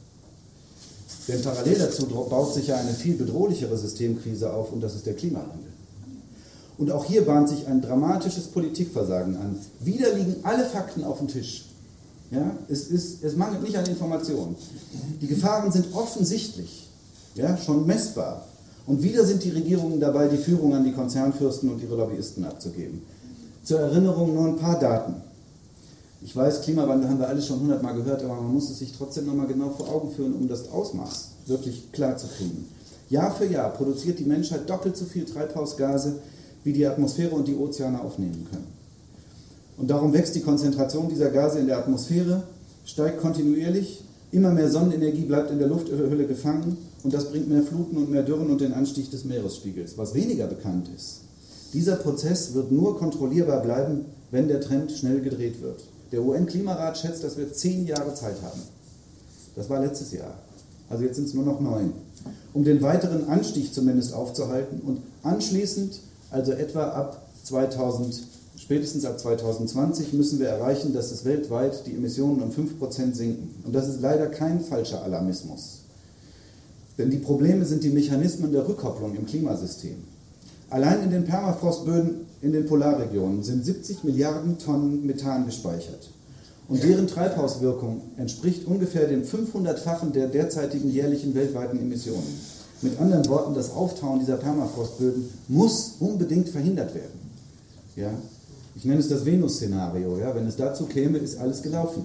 Denn parallel dazu baut sich ja eine viel bedrohlichere Systemkrise auf und das ist der Klimawandel. Und auch hier bahnt sich ein dramatisches Politikversagen an. Wieder liegen alle Fakten auf dem Tisch. Ja? Es, ist, es mangelt nicht an Informationen. Die Gefahren sind offensichtlich, ja, schon messbar. Und wieder sind die Regierungen dabei, die Führung an die Konzernfürsten und ihre Lobbyisten abzugeben. Zur Erinnerung nur ein paar Daten. Ich weiß, Klimawandel haben wir alles schon hundertmal gehört, aber man muss es sich trotzdem nochmal genau vor Augen führen, um das Ausmaß wirklich klar zu kriegen. Jahr für Jahr produziert die Menschheit doppelt so viel Treibhausgase, wie die Atmosphäre und die Ozeane aufnehmen können. Und darum wächst die Konzentration dieser Gase in der Atmosphäre, steigt kontinuierlich Immer mehr Sonnenenergie bleibt in der Lufthülle gefangen und das bringt mehr Fluten und mehr Dürren und den Anstieg des Meeresspiegels. Was weniger bekannt ist, dieser Prozess wird nur kontrollierbar bleiben, wenn der Trend schnell gedreht wird. Der U N-Klimarat schätzt, dass wir zehn Jahre Zeit haben. Das war letztes Jahr. Also jetzt sind es nur noch neun. Um den weiteren Anstieg zumindest aufzuhalten und anschließend, also etwa ab zweitausend, spätestens ab zweitausendzwanzig, müssen wir erreichen, dass es weltweit die Emissionen um fünf Prozent sinken. Und das ist leider kein falscher Alarmismus. Denn die Probleme sind die Mechanismen der Rückkopplung im Klimasystem. Allein in den Permafrostböden in den Polarregionen sind siebzig Milliarden Tonnen Methan gespeichert. Und deren Treibhauswirkung entspricht ungefähr dem fünfhundertfachen der derzeitigen jährlichen weltweiten Emissionen. Mit anderen Worten, das Auftauen dieser Permafrostböden muss unbedingt verhindert werden. Ja? Ich nenne es das Venus-Szenario. Ja? Wenn es dazu käme, ist alles gelaufen.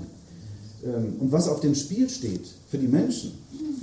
Und was auf dem Spiel steht für die Menschen,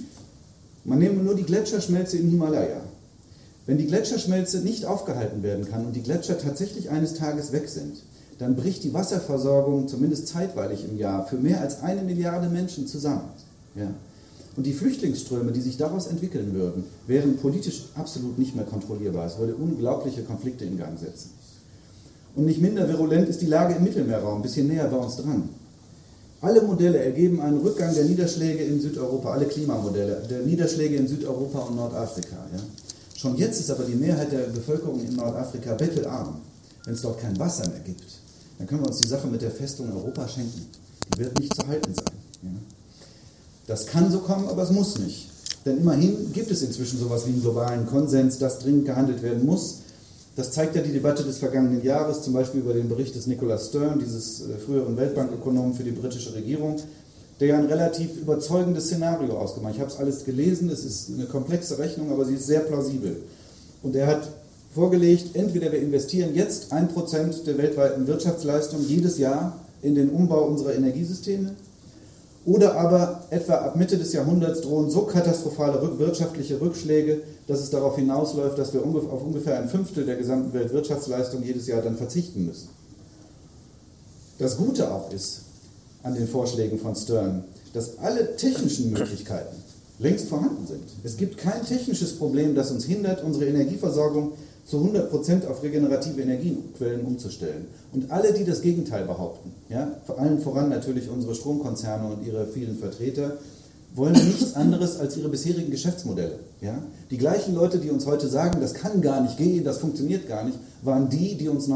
man nehme nur die Gletscherschmelze im Himalaya. Wenn die Gletscherschmelze nicht aufgehalten werden kann und die Gletscher tatsächlich eines Tages weg sind, dann bricht die Wasserversorgung zumindest zeitweilig im Jahr für mehr als eine Milliarde Menschen zusammen. Ja. Und die Flüchtlingsströme, die sich daraus entwickeln würden, wären politisch absolut nicht mehr kontrollierbar. Es würde unglaubliche Konflikte in Gang setzen. Und nicht minder virulent ist die Lage im Mittelmeerraum, ein bisschen näher bei uns dran. Alle Modelle ergeben einen Rückgang der Niederschläge in Südeuropa, alle Klimamodelle, der Niederschläge in Südeuropa und Nordafrika. Ja. Schon jetzt ist aber die Mehrheit der Bevölkerung in Nordafrika bettelarm. Wenn es dort kein Wasser mehr gibt, dann können wir uns die Sache mit der Festung Europa schenken. Die wird nicht zu halten sein. Ja. Das kann so kommen, aber es muss nicht. Denn immerhin gibt es inzwischen sowas wie einen globalen Konsens, dass dringend gehandelt werden muss. Das zeigt ja die Debatte des vergangenen Jahres, zum Beispiel über den Bericht des Nicholas Stern, dieses früheren Weltbankökonomen für die britische Regierung, der ja ein relativ überzeugendes Szenario ausgemacht hat. Ich habe es alles gelesen, es ist eine komplexe Rechnung, aber sie ist sehr plausibel. Und er hat vorgelegt, entweder wir investieren jetzt ein Prozent der weltweiten Wirtschaftsleistung jedes Jahr in den Umbau unserer Energiesysteme, oder aber etwa ab Mitte des Jahrhunderts drohen so katastrophale wirtschaftliche Rückschläge, dass es darauf hinausläuft, dass wir auf ungefähr ein Fünftel der gesamten Weltwirtschaftsleistung jedes Jahr dann verzichten müssen. Das Gute auch ist an den Vorschlägen von Stern, dass alle technischen Möglichkeiten längst vorhanden sind. Es gibt kein technisches Problem, das uns hindert, unsere Energieversorgung zu hundert Prozent auf regenerative Energiequellen umzustellen. Und alle, die das Gegenteil behaupten, ja, vor allem voran natürlich unsere Stromkonzerne und ihre vielen Vertreter, wollen nichts anderes als ihre bisherigen Geschäftsmodelle. Ja? Die gleichen Leute, die uns heute sagen, das kann gar nicht gehen, das funktioniert gar nicht, waren die, die uns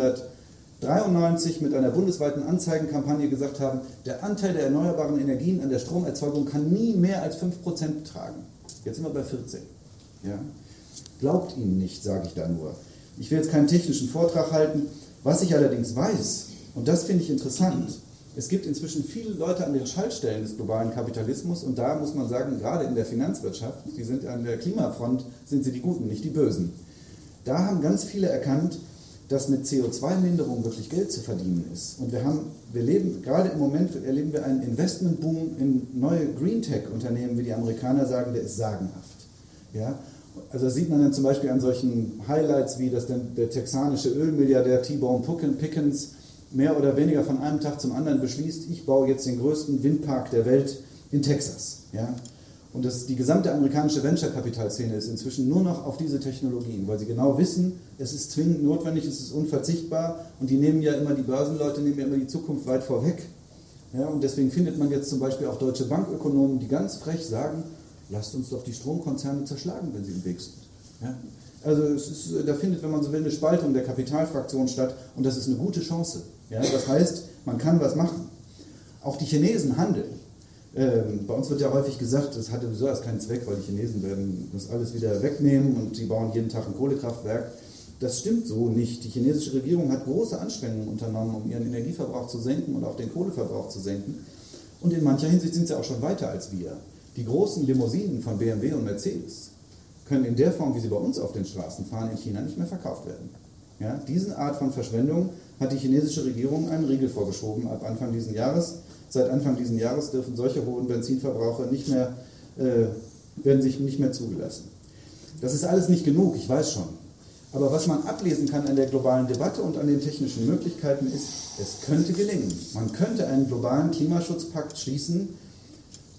neunzehnhundertdreiundneunzig mit einer bundesweiten Anzeigenkampagne gesagt haben, der Anteil der erneuerbaren Energien an der Stromerzeugung kann nie mehr als fünf Prozent betragen. Jetzt sind wir bei vierzehn. Ja? Glaubt ihnen nicht, sage ich da nur. Ich will jetzt keinen technischen Vortrag halten. Was ich allerdings weiß, und das finde ich interessant, es gibt inzwischen viele Leute an den Schaltstellen des globalen Kapitalismus und da muss man sagen, gerade in der Finanzwirtschaft, die sind an der Klimafront, sind sie die Guten, nicht die Bösen. Da haben ganz viele erkannt, dass mit C O zwei Minderung wirklich Geld zu verdienen ist. Und wir haben, wir leben, gerade im Moment erleben wir einen Investmentboom in neue Green-Tech-Unternehmen, wie die Amerikaner sagen, der ist sagenhaft. Ja? Also das sieht man dann zum Beispiel an solchen Highlights, wie dass der, der texanische Ölmilliardär T-Bone Pickens mehr oder weniger von einem Tag zum anderen beschließt, ich baue jetzt den größten Windpark der Welt in Texas. Ja? Und das, die gesamte amerikanische Venture-Kapitalszene ist inzwischen nur noch auf diese Technologien, weil sie genau wissen, es ist zwingend notwendig, es ist unverzichtbar und die nehmen ja immer, die Börsenleute nehmen ja immer die Zukunft weit vorweg. Ja? Und deswegen findet man jetzt zum Beispiel auch deutsche Bankökonomen, die ganz frech sagen, lasst uns doch die Stromkonzerne zerschlagen, wenn sie im Weg sind. Ja? Also es ist, da findet, wenn man so will, eine Spaltung der Kapitalfraktion statt und das ist eine gute Chance. Ja? Das heißt, man kann was machen. Auch die Chinesen handeln. Ähm, bei uns wird ja häufig gesagt, das hat sowieso erst keinen Zweck, weil die Chinesen werden das alles wieder wegnehmen und sie bauen jeden Tag ein Kohlekraftwerk. Das stimmt so nicht. Die chinesische Regierung hat große Anstrengungen unternommen, um ihren Energieverbrauch zu senken und auch den Kohleverbrauch zu senken. Und in mancher Hinsicht sind sie auch schon weiter als wir. Die großen Limousinen von B M W und Mercedes können in der Form, wie sie bei uns auf den Straßen fahren, in China nicht mehr verkauft werden. Ja, diese Art von Verschwendung hat die chinesische Regierung einen Riegel vorgeschoben ab Anfang dieses Jahres. Seit Anfang dieses Jahres dürfen solche hohen Benzinverbraucher nicht mehr, äh, werden sich nicht mehr zugelassen. Das ist alles nicht genug, ich weiß schon. Aber was man ablesen kann an der globalen Debatte und an den technischen Möglichkeiten ist, es könnte gelingen. Man könnte einen globalen Klimaschutzpakt schließen,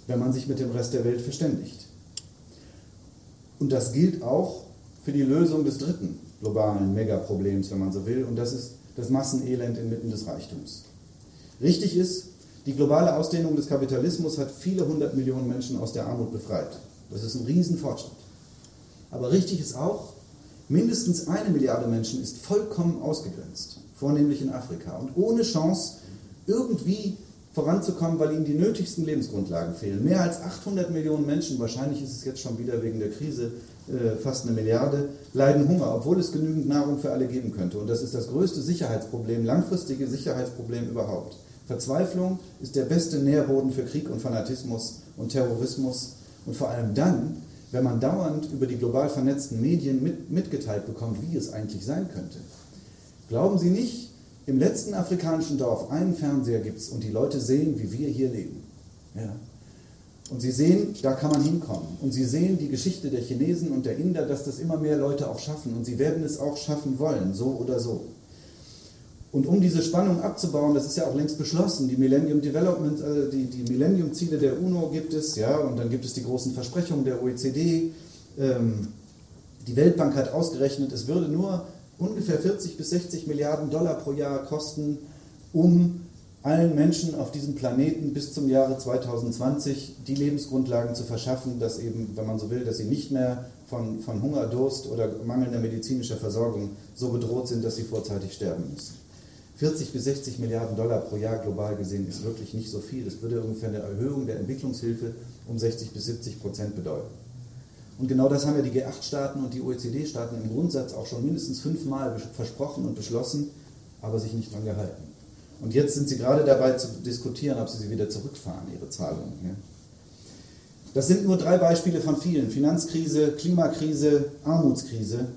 wenn man sich mit dem Rest der Welt verständigt. Und das gilt auch für die Lösung des dritten globalen Megaproblems, wenn man so will, und das ist das Massenelend inmitten des Reichtums. Richtig ist, die globale Ausdehnung des Kapitalismus hat viele hundert Millionen Menschen aus der Armut befreit. Das ist ein Riesenfortschritt. Aber richtig ist auch, mindestens eine Milliarde Menschen ist vollkommen ausgegrenzt, vornehmlich in Afrika, und ohne Chance, irgendwie voranzukommen, weil ihnen die nötigsten Lebensgrundlagen fehlen. Mehr als achthundert Millionen Menschen, wahrscheinlich ist es jetzt schon wieder wegen der Krise äh, fast eine Milliarde, leiden Hunger, obwohl es genügend Nahrung für alle geben könnte. Und das ist das größte Sicherheitsproblem, langfristige Sicherheitsproblem überhaupt. Verzweiflung ist der beste Nährboden für Krieg und Fanatismus und Terrorismus. Und vor allem dann, wenn man dauernd über die global vernetzten Medien mit, mitgeteilt bekommt, wie es eigentlich sein könnte. Glauben Sie nicht, im letzten afrikanischen Dorf einen Fernseher gibt es und die Leute sehen, wie wir hier leben. Ja. Und sie sehen, da kann man hinkommen. Und sie sehen die Geschichte der Chinesen und der Inder, dass das immer mehr Leute auch schaffen. Und sie werden es auch schaffen wollen, so oder so. Und um diese Spannung abzubauen, das ist ja auch längst beschlossen, die Millennium Development, äh, die, die Millennium-Ziele der UNO gibt es, ja, und dann gibt es die großen Versprechungen der O E C D. Ähm, die Weltbank hat ausgerechnet, es würde nur ungefähr vierzig bis sechzig Milliarden Dollar pro Jahr kosten, um allen Menschen auf diesem Planeten bis zum Jahre zweitausendzwanzig die Lebensgrundlagen zu verschaffen, dass eben, wenn man so will, dass sie nicht mehr von, von Hunger, Durst oder mangelnder medizinischer Versorgung so bedroht sind, dass sie vorzeitig sterben müssen. vierzig bis sechzig Milliarden Dollar pro Jahr global gesehen ist wirklich nicht so viel. Das würde ungefähr eine Erhöhung der Entwicklungshilfe um sechzig bis siebzig Prozent bedeuten. Und genau das haben ja die G acht Staaten und die O E C D-Staaten im Grundsatz auch schon mindestens fünfmal versprochen und beschlossen, aber sich nicht dran gehalten. Und jetzt sind sie gerade dabei zu diskutieren, ob sie sie wieder zurückfahren, ihre Zahlungen. Das sind nur drei Beispiele von vielen. Finanzkrise, Klimakrise, Armutskrise.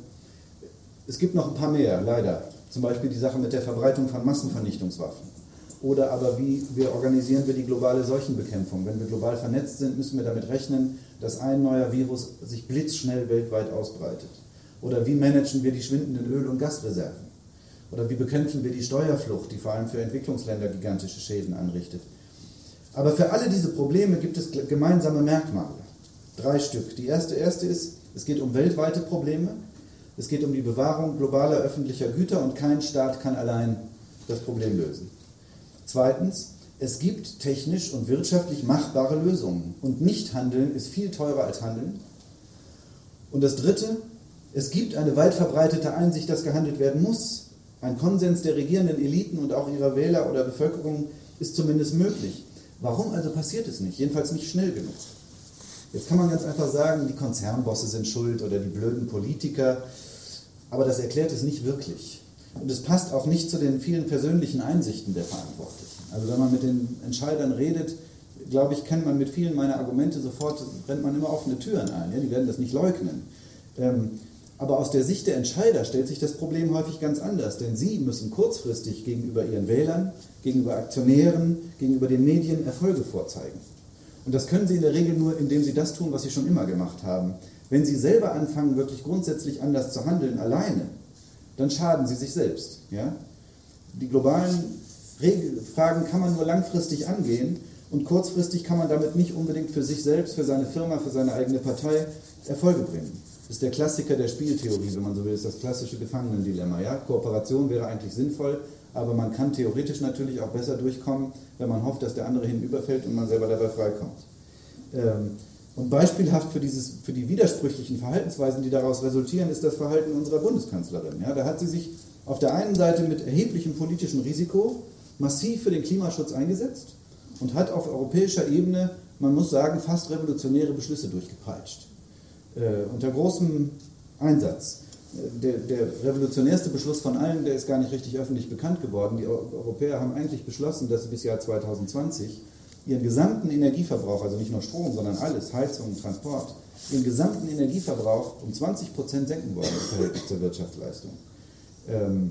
Es gibt noch ein paar mehr, leider. Zum Beispiel die Sache mit der Verbreitung von Massenvernichtungswaffen. Oder aber wie wir organisieren wir die globale Seuchenbekämpfung. Wenn wir global vernetzt sind, müssen wir damit rechnen, dass ein neuer Virus sich blitzschnell weltweit ausbreitet. Oder wie managen wir die schwindenden Öl- und Gasreserven? Oder wie bekämpfen wir die Steuerflucht, die vor allem für Entwicklungsländer gigantische Schäden anrichtet? Aber für alle diese Probleme gibt es gemeinsame Merkmale. Drei Stück. Die erste, erste ist, es geht um weltweite Probleme. Es geht um die Bewahrung globaler öffentlicher Güter und kein Staat kann allein das Problem lösen. Zweitens, es gibt technisch und wirtschaftlich machbare Lösungen und Nichthandeln ist viel teurer als Handeln. Und das Dritte, es gibt eine weit verbreitete Einsicht, dass gehandelt werden muss. Ein Konsens der regierenden Eliten und auch ihrer Wähler oder Bevölkerung ist zumindest möglich. Warum also passiert es nicht? Jedenfalls nicht schnell genug. Jetzt kann man ganz einfach sagen, die Konzernbosse sind schuld oder die blöden Politiker, aber das erklärt es nicht wirklich. Und es passt auch nicht zu den vielen persönlichen Einsichten der Verantwortlichen. Also wenn man mit den Entscheidern redet, glaube ich, kann man mit vielen meiner Argumente sofort, rennt man immer offene Türen ein. Ja? Die werden das nicht leugnen. Ähm, aber aus der Sicht der Entscheider stellt sich das Problem häufig ganz anders, denn sie müssen kurzfristig gegenüber ihren Wählern, gegenüber Aktionären, gegenüber den Medien Erfolge vorzeigen. Und das können sie in der Regel nur, indem sie das tun, was sie schon immer gemacht haben. Wenn sie selber anfangen, wirklich grundsätzlich anders zu handeln, alleine, dann schaden sie sich selbst. Ja? Die globalen Regel- Fragen kann man nur langfristig angehen und kurzfristig kann man damit nicht unbedingt für sich selbst, für seine Firma, für seine eigene Partei Erfolge bringen. Das ist der Klassiker der Spieltheorie, wenn man so will, das ist das klassische Gefangenendilemma. Ja? Kooperation wäre eigentlich sinnvoll, aber man kann theoretisch natürlich auch besser durchkommen, wenn man hofft, dass der andere hinüberfällt und man selber dabei freikommt. Ähm, Und beispielhaft für, dieses, für die widersprüchlichen Verhaltensweisen, die daraus resultieren, ist das Verhalten unserer Bundeskanzlerin. Ja, da hat sie sich auf der einen Seite mit erheblichem politischem Risiko massiv für den Klimaschutz eingesetzt und hat auf europäischer Ebene, man muss sagen, fast revolutionäre Beschlüsse durchgepeitscht. Äh, unter großem Einsatz. Der, der revolutionärste Beschluss von allen, der ist gar nicht richtig öffentlich bekannt geworden. Die Europäer haben eigentlich beschlossen, dass sie bis Jahr zweitausendzwanzig ihren gesamten Energieverbrauch, also nicht nur Strom, sondern alles, Heizung, Transport, ihren gesamten Energieverbrauch um zwanzig Prozent senken wollen im Verhältnis zur Wirtschaftsleistung. Ähm,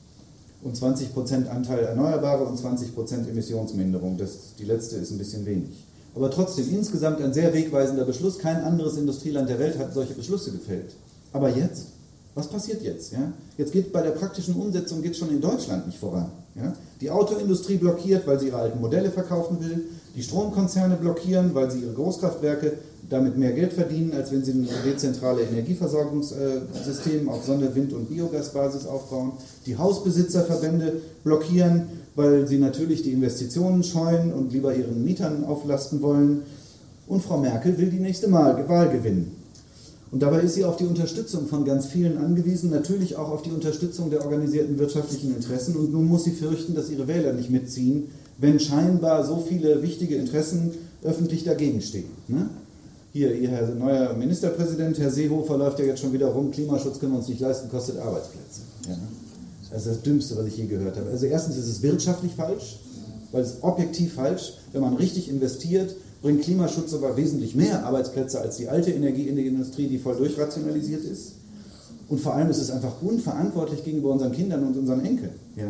und zwanzig Prozent Anteil Erneuerbare und zwanzig Prozent Emissionsminderung. Das, die letzte ist ein bisschen wenig. Aber trotzdem insgesamt ein sehr wegweisender Beschluss. Kein anderes Industrieland der Welt hat solche Beschlüsse gefällt. Aber jetzt? Was passiert jetzt? Ja? Jetzt geht bei der praktischen Umsetzung geht schon in Deutschland nicht voran. Ja? Die Autoindustrie blockiert, weil sie ihre alten Modelle verkaufen will. Die Stromkonzerne blockieren, weil sie ihre Großkraftwerke damit mehr Geld verdienen, als wenn sie ein dezentrale Energieversorgungssystem auf Sonne-, Wind- und Biogasbasis aufbauen. Die Hausbesitzerverbände blockieren, weil sie natürlich die Investitionen scheuen und lieber ihren Mietern auflasten wollen. Und Frau Merkel will die nächste Wahl gewinnen. Und dabei ist sie auf die Unterstützung von ganz vielen angewiesen, natürlich auch auf die Unterstützung der organisierten wirtschaftlichen Interessen. Und nun muss sie fürchten, dass ihre Wähler nicht mitziehen, wenn scheinbar so viele wichtige Interessen öffentlich dagegen stehen. Ne? Hier, Ihr Herr neuer Ministerpräsident, Herr Seehofer, läuft ja jetzt schon wieder rum, Klimaschutz können wir uns nicht leisten, kostet Arbeitsplätze. Ja, ne? Das ist das Dümmste, was ich je gehört habe. Also erstens ist es wirtschaftlich falsch, weil es objektiv falsch, wenn man richtig investiert, bringt Klimaschutz aber wesentlich mehr Arbeitsplätze als die alte Energieindustrie, die voll durchrationalisiert ist. Und vor allem ist es einfach unverantwortlich gegenüber unseren Kindern und unseren Enkeln. Ja?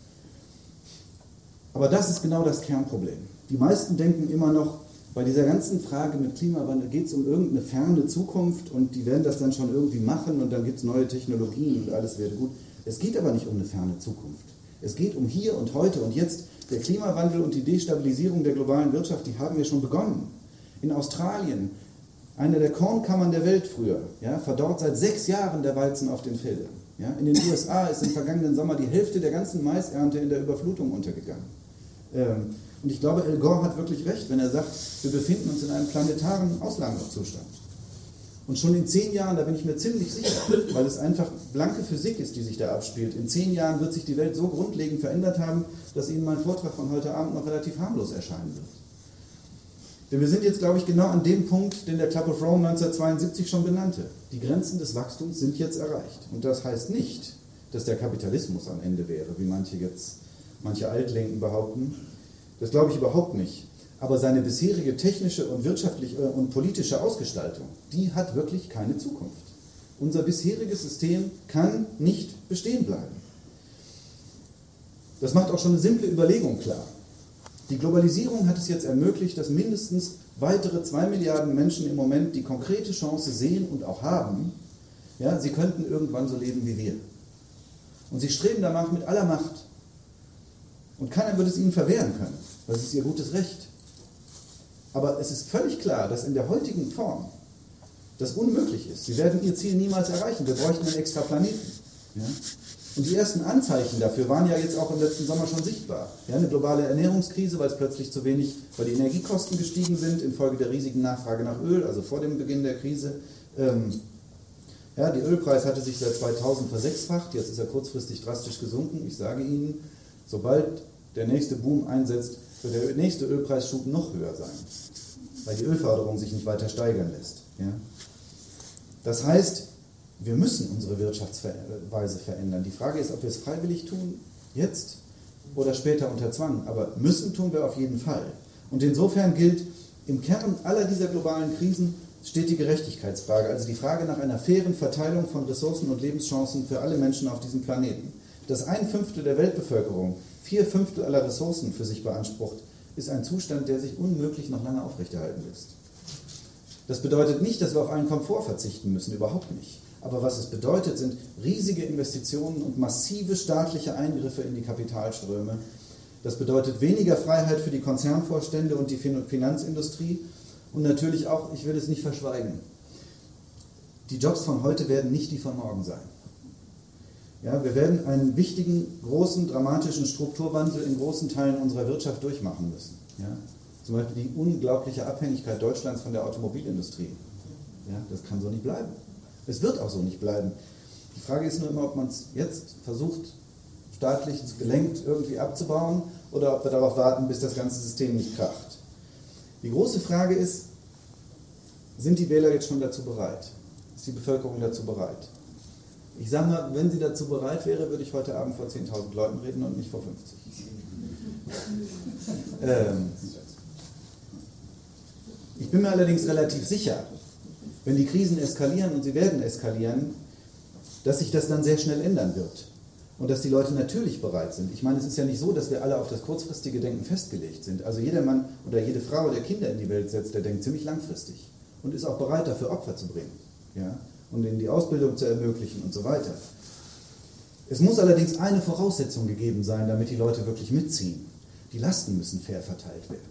Aber das ist genau das Kernproblem. Die meisten denken immer noch, bei dieser ganzen Frage mit Klimawandel geht es um irgendeine ferne Zukunft und die werden das dann schon irgendwie machen und dann gibt es neue Technologien und alles wird gut. Es geht aber nicht um eine ferne Zukunft. Es geht um hier und heute und jetzt. Der Klimawandel und die Destabilisierung der globalen Wirtschaft, die haben ja schon begonnen. In Australien, eine der Kornkammern der Welt früher, ja, verdorrt seit sechs Jahren der Weizen auf den Feldern. Ja. In den U S A ist im vergangenen Sommer die Hälfte der ganzen Maisernte in der Überflutung untergegangen. Ähm, und ich glaube, Al Gore hat wirklich recht, wenn er sagt, wir befinden uns in einem planetaren Auslagerungszustand. Und schon in zehn Jahren, da bin ich mir ziemlich sicher, weil es einfach blanke Physik ist, die sich da abspielt, in zehn Jahren wird sich die Welt so grundlegend verändert haben, dass Ihnen mein Vortrag von heute Abend noch relativ harmlos erscheinen wird. Denn wir sind jetzt, glaube ich, genau an dem Punkt, den der Club of Rome neunzehnhundertzweiundsiebzig schon benannte. Die Grenzen des Wachstums sind jetzt erreicht. Und das heißt nicht, dass der Kapitalismus am Ende wäre, wie manche jetzt, manche Altlinken behaupten. Das glaube ich überhaupt nicht. Aber seine bisherige technische und wirtschaftliche und politische Ausgestaltung, die hat wirklich keine Zukunft. Unser bisheriges System kann nicht bestehen bleiben. Das macht auch schon eine simple Überlegung klar. Die Globalisierung hat es jetzt ermöglicht, dass mindestens weitere zwei Milliarden Menschen im Moment die konkrete Chance sehen und auch haben, ja, sie könnten irgendwann so leben wie wir. Und sie streben danach mit aller Macht. Und keiner wird es ihnen verwehren können, weil es ist ihr gutes Recht. Aber es ist völlig klar, dass in der heutigen Form das unmöglich ist. Sie werden ihr Ziel niemals erreichen. Wir bräuchten einen extra Planeten. Ja? Und die ersten Anzeichen dafür waren ja jetzt auch im letzten Sommer schon sichtbar. Ja, eine globale Ernährungskrise, weil es plötzlich zu wenig, weil die Energiekosten gestiegen sind infolge der riesigen Nachfrage nach Öl, also vor dem Beginn der Krise. Ähm, ja, der Ölpreis hatte sich seit zweitausend versechsfacht, jetzt ist er kurzfristig drastisch gesunken. Ich sage Ihnen, sobald der nächste Boom einsetzt, wird der nächste Ölpreisschub noch höher sein, weil die Ölförderung sich nicht weiter steigern lässt. Ja? Das heißt, wir müssen unsere Wirtschaftsweise verändern. Die Frage ist, ob wir es freiwillig tun, jetzt oder später unter Zwang. Aber müssen tun wir auf jeden Fall. Und insofern gilt, im Kern aller dieser globalen Krisen steht die Gerechtigkeitsfrage, also die Frage nach einer fairen Verteilung von Ressourcen und Lebenschancen für alle Menschen auf diesem Planeten. Dass ein Fünftel der Weltbevölkerung vier Fünftel aller Ressourcen für sich beansprucht, ist ein Zustand, der sich unmöglich noch lange aufrechterhalten lässt. Das bedeutet nicht, dass wir auf allen Komfort verzichten müssen, überhaupt nicht. Aber was es bedeutet, sind riesige Investitionen und massive staatliche Eingriffe in die Kapitalströme. Das bedeutet weniger Freiheit für die Konzernvorstände und die Finanzindustrie und natürlich auch, ich will es nicht verschweigen, die Jobs von heute werden nicht die von morgen sein. Ja, wir werden einen wichtigen, großen, dramatischen Strukturwandel in großen Teilen unserer Wirtschaft durchmachen müssen. Ja? Zum Beispiel die unglaubliche Abhängigkeit Deutschlands von der Automobilindustrie. Ja, das kann so nicht bleiben. Es wird auch so nicht bleiben. Die Frage ist nur immer, ob man es jetzt versucht, staatlich gelenkt irgendwie abzubauen oder ob wir darauf warten, bis das ganze System nicht kracht. Die große Frage ist, sind die Wähler jetzt schon dazu bereit? Ist die Bevölkerung dazu bereit? Ich sage mal, wenn sie dazu bereit wäre, würde ich heute Abend vor zehntausend Leuten reden und nicht vor fünfzig. ähm, ich bin mir allerdings relativ sicher, wenn die Krisen eskalieren, und sie werden eskalieren, dass sich das dann sehr schnell ändern wird. Und dass die Leute natürlich bereit sind. Ich meine, es ist ja nicht so, dass wir alle auf das kurzfristige Denken festgelegt sind. Also jeder Mann oder jede Frau, der Kinder in die Welt setzt, der denkt ziemlich langfristig und ist auch bereit, dafür Opfer zu bringen. Ja? und ihnen die Ausbildung zu ermöglichen und so weiter. Es muss allerdings eine Voraussetzung gegeben sein, damit die Leute wirklich mitziehen. Die Lasten müssen fair verteilt werden.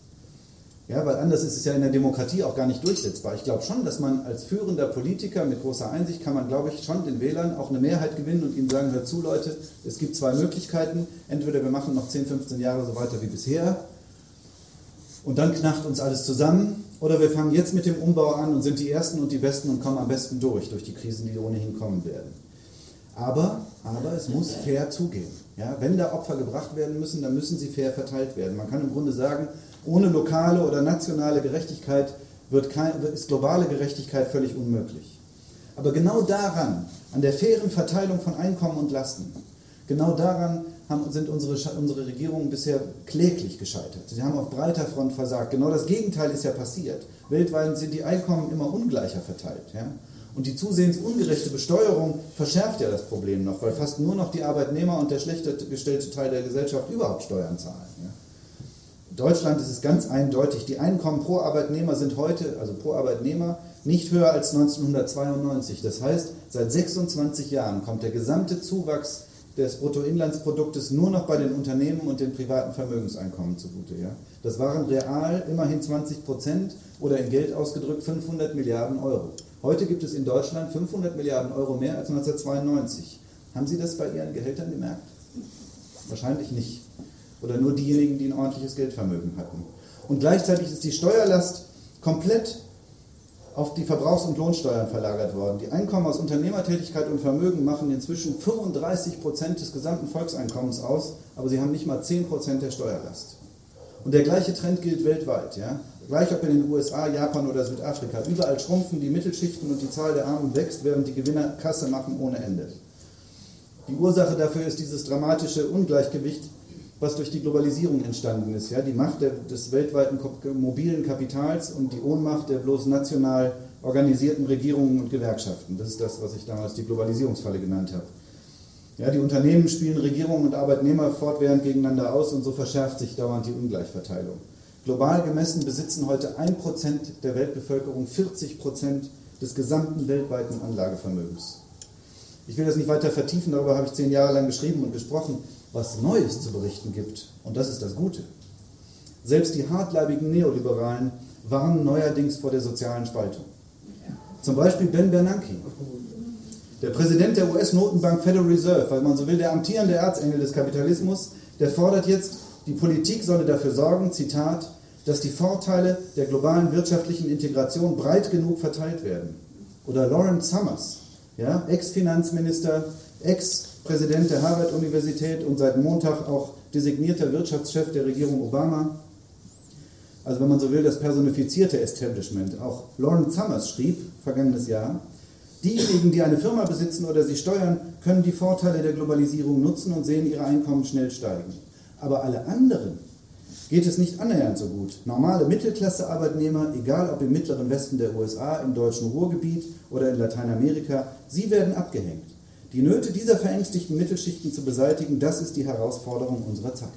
Ja, weil anders ist es ja in der Demokratie auch gar nicht durchsetzbar. Ich glaube schon, dass man als führender Politiker mit großer Einsicht kann man, glaube ich, schon den Wählern auch eine Mehrheit gewinnen und ihnen sagen, hört zu Leute, es gibt zwei Möglichkeiten. Entweder wir machen noch zehn, fünfzehn Jahre so weiter wie bisher und dann knackt uns alles zusammen, oder wir fangen jetzt mit dem Umbau an und sind die Ersten und die Besten und kommen am besten durch, durch die Krisen, die ohnehin kommen werden. Aber, aber es muss fair zugehen. Ja, wenn da Opfer gebracht werden müssen, dann müssen sie fair verteilt werden. Man kann im Grunde sagen, ohne lokale oder nationale Gerechtigkeit wird kein, ist globale Gerechtigkeit völlig unmöglich. Aber genau daran, an der fairen Verteilung von Einkommen und Lasten, genau daran haben, sind unsere, unsere Regierungen bisher kläglich gescheitert. Sie haben auf breiter Front versagt. Genau das Gegenteil ist ja passiert. Weltweit sind die Einkommen immer ungleicher verteilt. Ja? Und die zusehends ungerechte Besteuerung verschärft ja das Problem noch, weil fast nur noch die Arbeitnehmer und der schlechter gestellte Teil der Gesellschaft überhaupt Steuern zahlen. Ja? In Deutschland ist es ganz eindeutig, die Einkommen pro Arbeitnehmer sind heute, also pro Arbeitnehmer, nicht höher als neunzehnhundertzweiundneunzig. Das heißt, seit sechsundzwanzig Jahren kommt der gesamte Zuwachs des Bruttoinlandsproduktes nur noch bei den Unternehmen und den privaten Vermögenseinkommen zugute. Ja? Das waren real immerhin zwanzig Prozent oder in Geld ausgedrückt fünfhundert Milliarden Euro. Heute gibt es in Deutschland fünfhundert Milliarden Euro mehr als neunzehnhundertzweiundneunzig. Haben Sie das bei Ihren Gehältern gemerkt? Wahrscheinlich nicht. Oder nur diejenigen, die ein ordentliches Geldvermögen hatten. Und gleichzeitig ist die Steuerlast komplett auf die Verbrauchs- und Lohnsteuern verlagert worden. Die Einkommen aus Unternehmertätigkeit und Vermögen machen inzwischen fünfunddreißig Prozent des gesamten Volkseinkommens aus, aber sie haben nicht mal zehn Prozent der Steuerlast. Und der gleiche Trend gilt weltweit. Ja? Gleich ob in den U S A, Japan oder Südafrika. Überall schrumpfen die Mittelschichten und die Zahl der Armen wächst, während die Gewinner Kasse machen ohne Ende. Die Ursache dafür ist dieses dramatische Ungleichgewicht, was durch die Globalisierung entstanden ist. Ja? Die Macht der, des weltweiten mobilen Kapitals und die Ohnmacht der bloß national organisierten Regierungen und Gewerkschaften. Das ist das, was ich damals die Globalisierungsfalle genannt habe. Ja, die Unternehmen spielen Regierungen und Arbeitnehmer fortwährend gegeneinander aus und so verschärft sich dauernd die Ungleichverteilung. Global gemessen besitzen heute ein Prozent der Weltbevölkerung vierzig Prozent des gesamten weltweiten Anlagevermögens. Ich will das nicht weiter vertiefen, darüber habe ich zehn Jahre lang geschrieben und gesprochen, was Neues zu berichten gibt. Und das ist das Gute. Selbst die hartleibigen Neoliberalen warnen neuerdings vor der sozialen Spaltung. Zum Beispiel Ben Bernanke, der Präsident der U S-Notenbank Federal Reserve, weil man so will, der amtierende Erzengel des Kapitalismus, der fordert jetzt, die Politik solle dafür sorgen, Zitat, dass die Vorteile der globalen wirtschaftlichen Integration breit genug verteilt werden. Oder Lawrence Summers, ja, Ex-Finanzminister, Ex-Präsident der Harvard-Universität und seit Montag auch designierter Wirtschaftschef der Regierung Obama. Also wenn man so will, das personifizierte Establishment. Auch Lawrence Summers schrieb vergangenes Jahr, diejenigen, die eine Firma besitzen oder sie steuern, können die Vorteile der Globalisierung nutzen und sehen ihre Einkommen schnell steigen. Aber alle anderen geht es nicht annähernd so gut. Normale Mittelklasse-Arbeitnehmer, egal ob im mittleren Westen der U S A, im deutschen Ruhrgebiet oder in Lateinamerika, sie werden abgehängt. Die Nöte dieser verängstigten Mittelschichten zu beseitigen, das ist die Herausforderung unserer Zeit.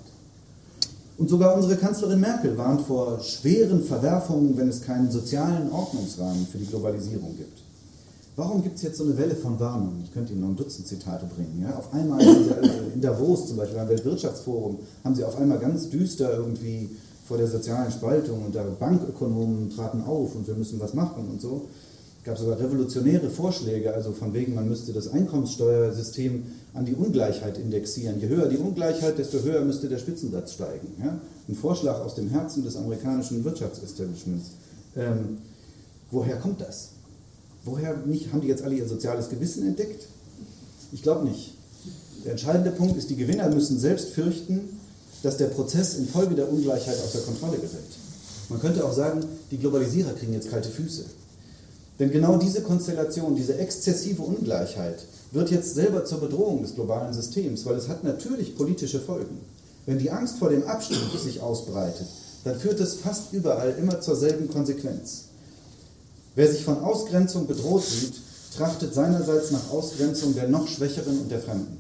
Und sogar unsere Kanzlerin Merkel warnt vor schweren Verwerfungen, wenn es keinen sozialen Ordnungsrahmen für die Globalisierung gibt. Warum gibt es jetzt so eine Welle von Warnungen? Ich könnte Ihnen noch ein Dutzend Zitate bringen. Ja? Auf einmal in Davos zum Beispiel, beim Weltwirtschaftsforum, haben sie auf einmal ganz düster irgendwie vor der sozialen Spaltung und da Bankökonomen traten auf und wir müssen was machen und so. Es gab sogar revolutionäre Vorschläge, also von wegen, man müsste das Einkommenssteuersystem an die Ungleichheit indexieren. Je höher die Ungleichheit, desto höher müsste der Spitzensatz steigen. Ja? Ein Vorschlag aus dem Herzen des amerikanischen Wirtschaftsestablishments. Ähm, woher kommt das? Woher nicht? Haben die jetzt alle ihr soziales Gewissen entdeckt? Ich glaube nicht. Der entscheidende Punkt ist, die Gewinner müssen selbst fürchten, dass der Prozess infolge der Ungleichheit außer Kontrolle gerät. Man könnte auch sagen, die Globalisierer kriegen jetzt kalte Füße. Denn genau diese Konstellation, diese exzessive Ungleichheit wird jetzt selber zur Bedrohung des globalen Systems, weil es hat natürlich politische Folgen. Wenn die Angst vor dem Abstieg sich ausbreitet, dann führt es fast überall immer zur selben Konsequenz. Wer sich von Ausgrenzung bedroht sieht, trachtet seinerseits nach Ausgrenzung der noch Schwächeren und der Fremden.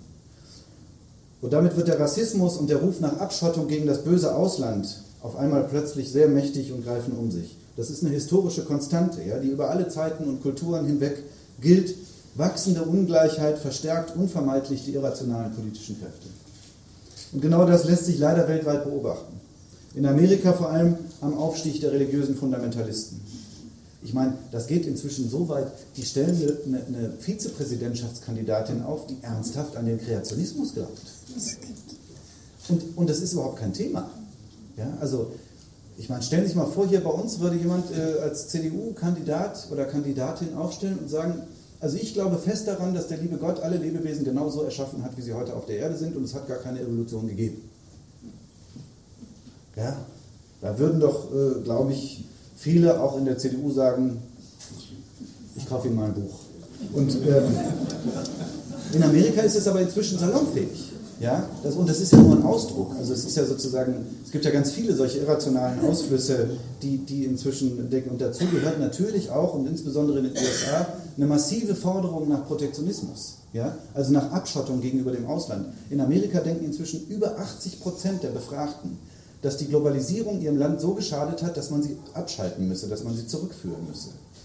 Und damit wird der Rassismus und der Ruf nach Abschottung gegen das böse Ausland auf einmal plötzlich sehr mächtig und greifen um sich. Das ist eine historische Konstante, ja, die über alle Zeiten und Kulturen hinweg gilt, wachsende Ungleichheit verstärkt unvermeidlich die irrationalen politischen Kräfte. Und genau das lässt sich leider weltweit beobachten. In Amerika vor allem am Aufstieg der religiösen Fundamentalisten. Ich meine, das geht inzwischen so weit, die stellen eine, eine Vizepräsidentschaftskandidatin auf, die ernsthaft an den Kreationismus glaubt. Und, und das ist überhaupt kein Thema. Ja, also, ich meine, stellen Sie sich mal vor, hier bei uns würde jemand äh, als C D U-Kandidat oder Kandidatin aufstellen und sagen, also ich glaube fest daran, dass der liebe Gott alle Lebewesen genauso erschaffen hat, wie sie heute auf der Erde sind, und es hat gar keine Evolution gegeben. Ja, da würden doch, äh, glaube ich, viele auch in der C D U sagen, ich kaufe Ihnen mal ein Buch. Und ähm, in Amerika ist es aber inzwischen salonfähig. Ja, das, und das ist ja nur ein Ausdruck. Also es ist ja sozusagen, es gibt ja ganz viele solche irrationalen Ausflüsse, die, die inzwischen decken. Und dazu gehört natürlich auch, und insbesondere in den U S A, eine massive Forderung nach Protektionismus. Ja? Also nach Abschottung gegenüber dem Ausland. In Amerika denken inzwischen über achtzig Prozent der Befragten, dass die Globalisierung ihrem Land so geschadet hat, dass man sie abschalten müsse, dass man sie zurückführen müsse.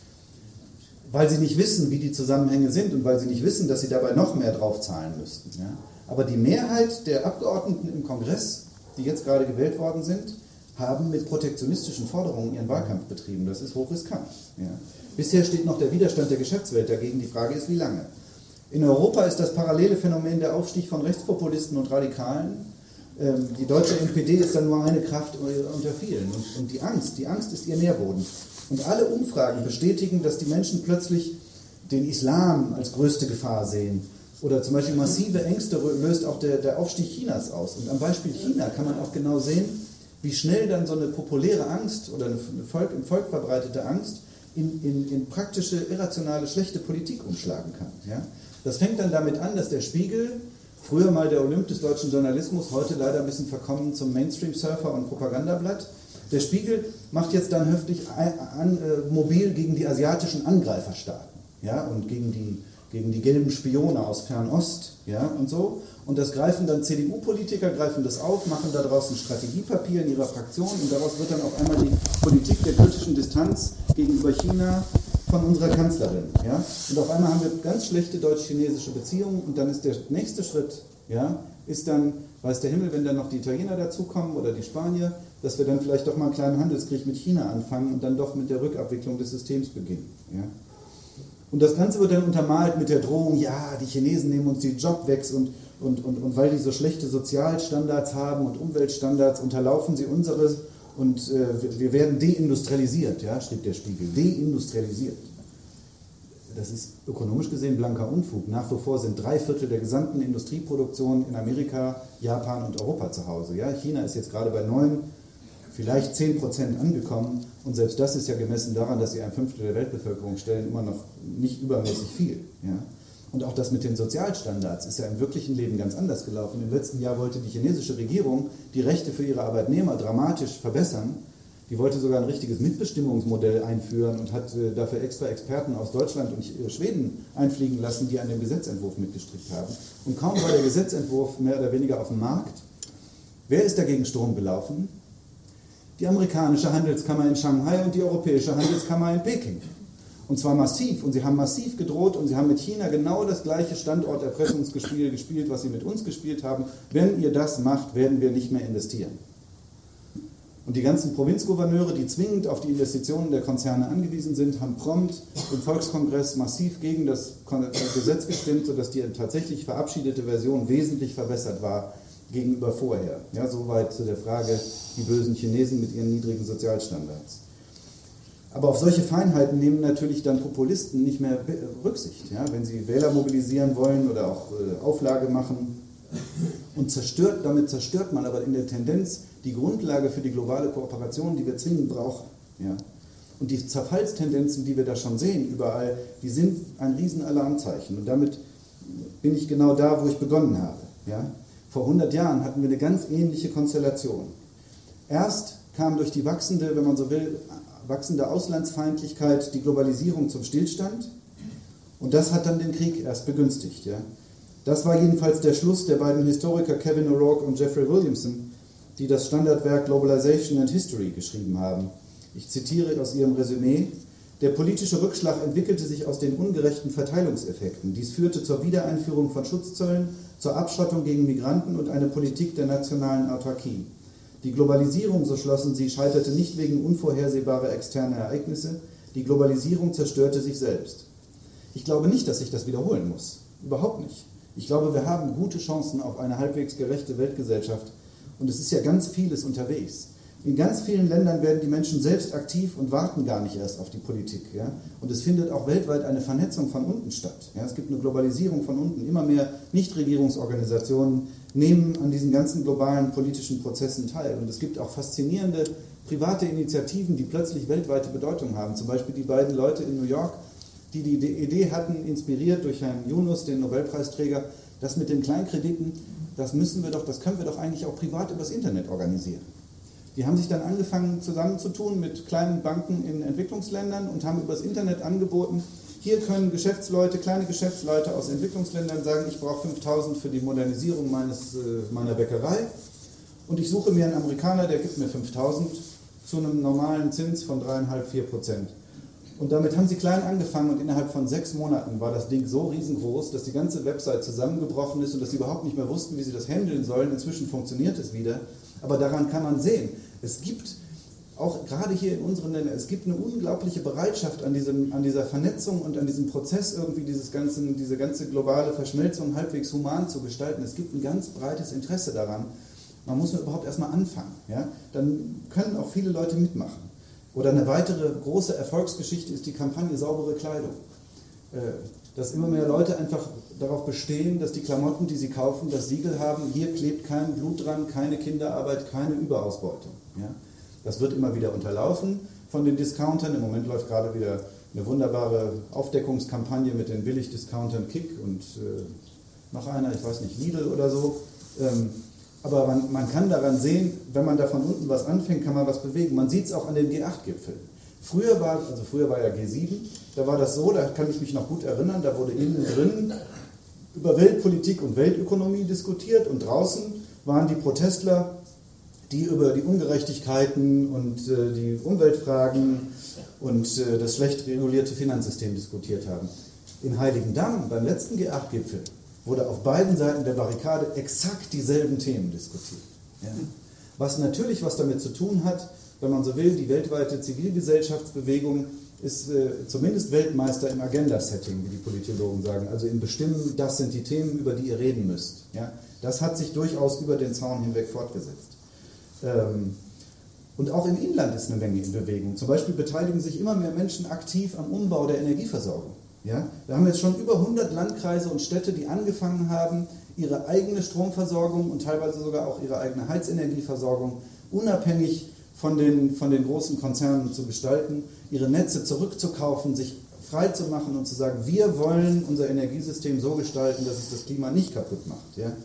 Weil sie nicht wissen, wie die Zusammenhänge sind und weil sie nicht wissen, dass sie dabei noch mehr draufzahlen müssten. Ja? Aber die Mehrheit der Abgeordneten im Kongress, die jetzt gerade gewählt worden sind, haben mit protektionistischen Forderungen ihren Wahlkampf betrieben. Das ist hochriskant. Ja. Bisher steht noch der Widerstand der Geschäftswelt dagegen. Die Frage ist, wie lange. In Europa ist das parallele Phänomen der Aufstieg von Rechtspopulisten und Radikalen. Ähm, die deutsche N P D ist dann nur eine Kraft unter vielen. Und, und die Angst, die Angst ist ihr Nährboden. Und alle Umfragen bestätigen, dass die Menschen plötzlich den Islam als größte Gefahr sehen. Oder zum Beispiel massive Ängste löst auch der, der Aufstieg Chinas aus. Und am Beispiel China kann man auch genau sehen, wie schnell dann so eine populäre Angst oder eine Volk, im Volk verbreitete Angst in, in, in praktische, irrationale, schlechte Politik umschlagen kann. Ja? Das fängt dann damit an, dass der Spiegel, früher mal der Olymp des deutschen Journalismus, heute leider ein bisschen verkommen zum Mainstream-Surfer und Propagandablatt, der Spiegel macht jetzt dann höflich an, an, äh, mobil gegen die asiatischen Angreiferstaaten, ja? Und gegen die gegen die gelben Spione aus Fernost, ja, und so. Und das greifen dann C D U-Politiker, greifen das auf, machen da draußen Strategiepapier in ihrer Fraktion und daraus wird dann auf einmal die Politik der kritischen Distanz gegenüber China von unserer Kanzlerin, ja. Und auf einmal haben wir ganz schlechte deutsch-chinesische Beziehungen und dann ist der nächste Schritt, ja, ist dann, weiß der Himmel, wenn dann noch die Italiener dazukommen oder die Spanier, dass wir dann vielleicht doch mal einen kleinen Handelskrieg mit China anfangen und dann doch mit der Rückabwicklung des Systems beginnen, ja. Und das Ganze wird dann untermalt mit der Drohung, ja, die Chinesen nehmen uns die Job weg und, und, und, und weil die so schlechte Sozialstandards haben und Umweltstandards, unterlaufen sie unsere und äh, wir werden deindustrialisiert, ja, steht der Spiegel, deindustrialisiert. Das ist ökonomisch gesehen blanker Unfug. Nach wie vor sind drei Viertel der gesamten Industrieproduktion in Amerika, Japan und Europa zu Hause. Ja? China ist jetzt gerade bei neun, vielleicht zehn Prozent angekommen und selbst das ist ja gemessen daran, dass sie ein Fünftel der Weltbevölkerung stellen, immer noch nicht übermäßig viel. Ja? Und auch das mit den Sozialstandards ist ja im wirklichen Leben ganz anders gelaufen. Im letzten Jahr wollte die chinesische Regierung die Rechte für ihre Arbeitnehmer dramatisch verbessern. Die wollte sogar ein richtiges Mitbestimmungsmodell einführen und hat äh, dafür extra Experten aus Deutschland und äh, Schweden einfliegen lassen, die an dem Gesetzentwurf mitgestrickt haben. Und kaum war der Gesetzentwurf mehr oder weniger auf dem Markt, wer ist dagegen Sturm gelaufen? Die amerikanische Handelskammer in Shanghai und die europäische Handelskammer in Peking. Und zwar massiv. Und sie haben massiv gedroht und sie haben mit China genau das gleiche Standorterpressungsspiel gespielt, was sie mit uns gespielt haben. Wenn ihr das macht, werden wir nicht mehr investieren. Und die ganzen Provinzgouverneure, die zwingend auf die Investitionen der Konzerne angewiesen sind, haben prompt im Volkskongress massiv gegen das Gesetz gestimmt, sodass die tatsächlich verabschiedete Version wesentlich verbessert war gegenüber vorher. Ja, soweit zu der Frage, die bösen Chinesen mit ihren niedrigen Sozialstandards. Aber auf solche Feinheiten nehmen natürlich dann Populisten nicht mehr Rücksicht. Ja, wenn sie Wähler mobilisieren wollen oder auch äh, Auflage machen. Und zerstört, damit zerstört man aber in der Tendenz die Grundlage für die globale Kooperation, die wir zwingend brauchen. Ja? Und die Zerfallstendenzen, die wir da schon sehen, überall, die sind ein Riesenalarmzeichen. Und damit bin ich genau da, wo ich begonnen habe. Ja? Vor hundert Jahren hatten wir eine ganz ähnliche Konstellation. Erst kam durch die wachsende, wenn man so will, wachsende Auslandsfeindlichkeit die Globalisierung zum Stillstand. Und das hat dann den Krieg erst begünstigt. Ja? Das war jedenfalls der Schluss der beiden Historiker Kevin O'Rourke und Jeffrey Williamson, die das Standardwerk Globalization and History geschrieben haben. Ich zitiere aus ihrem Resümee: Der politische Rückschlag entwickelte sich aus den ungerechten Verteilungseffekten. Dies führte zur Wiedereinführung von Schutzzöllen, zur Abschottung gegen Migranten und eine Politik der nationalen Autarkie. Die Globalisierung, so schlossen sie, scheiterte nicht wegen unvorhersehbarer externer Ereignisse. Die Globalisierung zerstörte sich selbst. Ich glaube nicht, dass sich das wiederholen muss. Überhaupt nicht. Ich glaube, wir haben gute Chancen auf eine halbwegs gerechte Weltgesellschaft. Und es ist ja ganz vieles unterwegs. In ganz vielen Ländern werden die Menschen selbst aktiv und warten gar nicht erst auf die Politik. Ja? Und es findet auch weltweit eine Vernetzung von unten statt. Ja? Es gibt eine Globalisierung von unten. Immer mehr Nichtregierungsorganisationen nehmen an diesen ganzen globalen politischen Prozessen teil. Und es gibt auch faszinierende private Initiativen, die plötzlich weltweite Bedeutung haben. Zum Beispiel die beiden Leute in New York, die die Idee hatten, inspiriert durch Herrn Yunus, den Nobelpreisträger, das mit den Kleinkrediten, das müssen wir doch, das können wir doch eigentlich auch privat übers Internet organisieren. Die haben sich dann angefangen zusammenzutun mit kleinen Banken in Entwicklungsländern und haben übers Internet angeboten, hier können Geschäftsleute, kleine Geschäftsleute aus Entwicklungsländern sagen, ich brauche fünftausend für die Modernisierung meines, meiner Bäckerei und ich suche mir einen Amerikaner, der gibt mir fünftausend zu einem normalen Zins von drei Komma fünf, vier Prozent. Und damit haben sie klein angefangen und innerhalb von sechs Monaten war das Ding so riesengroß, dass die ganze Website zusammengebrochen ist und dass sie überhaupt nicht mehr wussten, wie sie das handeln sollen. Inzwischen funktioniert es wieder, aber daran kann man sehen, es gibt auch gerade hier in unseren Ländern, es gibt eine unglaubliche Bereitschaft an, diesem, an dieser Vernetzung und an diesem Prozess irgendwie dieses ganzen, diese ganze globale Verschmelzung halbwegs human zu gestalten. Es gibt ein ganz breites Interesse daran. Man muss nur überhaupt erstmal anfangen. Ja? Dann können auch viele Leute mitmachen. Oder eine weitere große Erfolgsgeschichte ist die Kampagne Saubere Kleidung. Dass immer mehr Leute einfach darauf bestehen, dass die Klamotten, die sie kaufen, das Siegel haben, hier klebt kein Blut dran, keine Kinderarbeit, keine Überausbeutung. Ja? Das wird immer wieder unterlaufen von den Discountern. Im Moment läuft gerade wieder eine wunderbare Aufdeckungskampagne mit den Billigdiscountern Kick und äh, noch einer, ich weiß nicht, Lidl oder so. Ähm, aber man, man kann daran sehen, wenn man da von unten was anfängt, kann man was bewegen. Man sieht es auch an den G acht Gipfeln. Früher war, also früher war ja G sieben, da war das so, da kann ich mich noch gut erinnern, da wurde innen drin über Weltpolitik und Weltökonomie diskutiert und draußen waren die Protestler, die über die Ungerechtigkeiten und äh, die Umweltfragen und äh, das schlecht regulierte Finanzsystem diskutiert haben. In Heiligendamm, beim letzten G acht Gipfel, wurde auf beiden Seiten der Barrikade exakt dieselben Themen diskutiert. Ja? Was natürlich was damit zu tun hat, wenn man so will, die weltweite Zivilgesellschaftsbewegung ist äh, zumindest Weltmeister im Agenda-Setting, wie die Politologen sagen, also im Bestimmen, das sind die Themen, über die ihr reden müsst. Ja? Das hat sich durchaus über den Zaun hinweg fortgesetzt. Ähm, und auch im Inland ist eine Menge in Bewegung. Zum Beispiel beteiligen sich immer mehr Menschen aktiv am Umbau der Energieversorgung. Ja? Wir haben jetzt schon über hundert Landkreise und Städte, die angefangen haben, ihre eigene Stromversorgung und teilweise sogar auch ihre eigene Heizenergieversorgung unabhängig von den, von den großen Konzernen zu gestalten, ihre Netze zurückzukaufen, sich frei zu machen und zu sagen, wir wollen unser Energiesystem so gestalten, dass es das Klima nicht kaputt macht. Ja?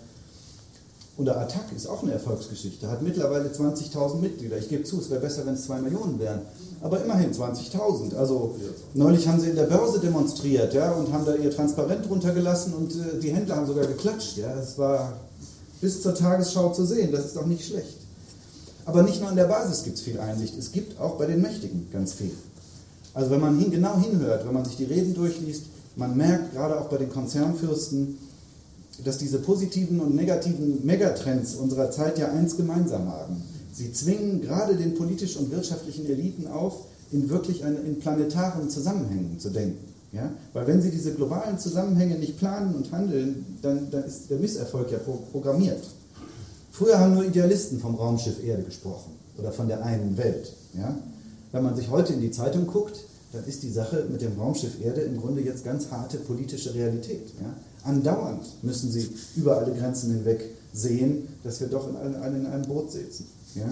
Und der Attac ist auch eine Erfolgsgeschichte, hat mittlerweile zwanzigtausend Mitglieder. Ich gebe zu, es wäre besser, wenn es zwei Millionen wären, aber immerhin zwanzigtausend. Also neulich haben sie in der Börse demonstriert, ja, und haben da ihr Transparent runtergelassen und äh, die Händler haben sogar geklatscht. Ja. Das war bis zur Tagesschau zu sehen, das ist doch nicht schlecht. Aber nicht nur an der Basis gibt es viel Einsicht, es gibt auch bei den Mächtigen ganz viel. Also wenn man hin, genau hinhört, wenn man sich die Reden durchliest, man merkt gerade auch bei den Konzernfürsten, dass diese positiven und negativen Megatrends unserer Zeit ja eins gemeinsam haben. Sie zwingen gerade den politisch und wirtschaftlichen Eliten auf, in wirklich eine, in planetaren Zusammenhängen zu denken. Ja? Weil wenn sie diese globalen Zusammenhänge nicht planen und handeln, dann, dann ist der Misserfolg ja pro, programmiert. Früher haben nur Idealisten vom Raumschiff Erde gesprochen oder von der einen Welt. Ja? Wenn man sich heute in die Zeitung guckt, dann ist die Sache mit dem Raumschiff Erde im Grunde jetzt ganz harte politische Realität. Ja? Andauernd müssen sie über alle Grenzen hinweg sehen, dass wir doch in einem, in einem Boot sitzen. Ja?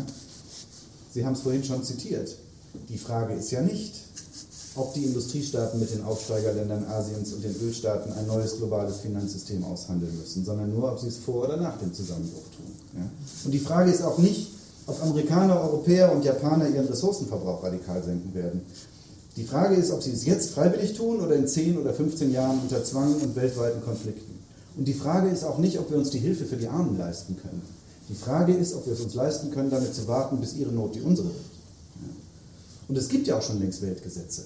Sie haben es vorhin schon zitiert. Die Frage ist ja nicht, ob die Industriestaaten mit den Aufsteigerländern Asiens und den Ölstaaten ein neues globales Finanzsystem aushandeln müssen, sondern nur, ob sie es vor oder nach dem Zusammenbruch tun. Ja? Und die Frage ist auch nicht, ob Amerikaner, Europäer und Japaner ihren Ressourcenverbrauch radikal senken werden. Die Frage ist, ob sie es jetzt freiwillig tun oder in zehn oder fünfzehn Jahren unter Zwang und weltweiten Konflikten. Und die Frage ist auch nicht, ob wir uns die Hilfe für die Armen leisten können. Die Frage ist, ob wir es uns leisten können, damit zu warten, bis ihre Not die unsere wird. Und es gibt ja auch schon längst Weltgesetze.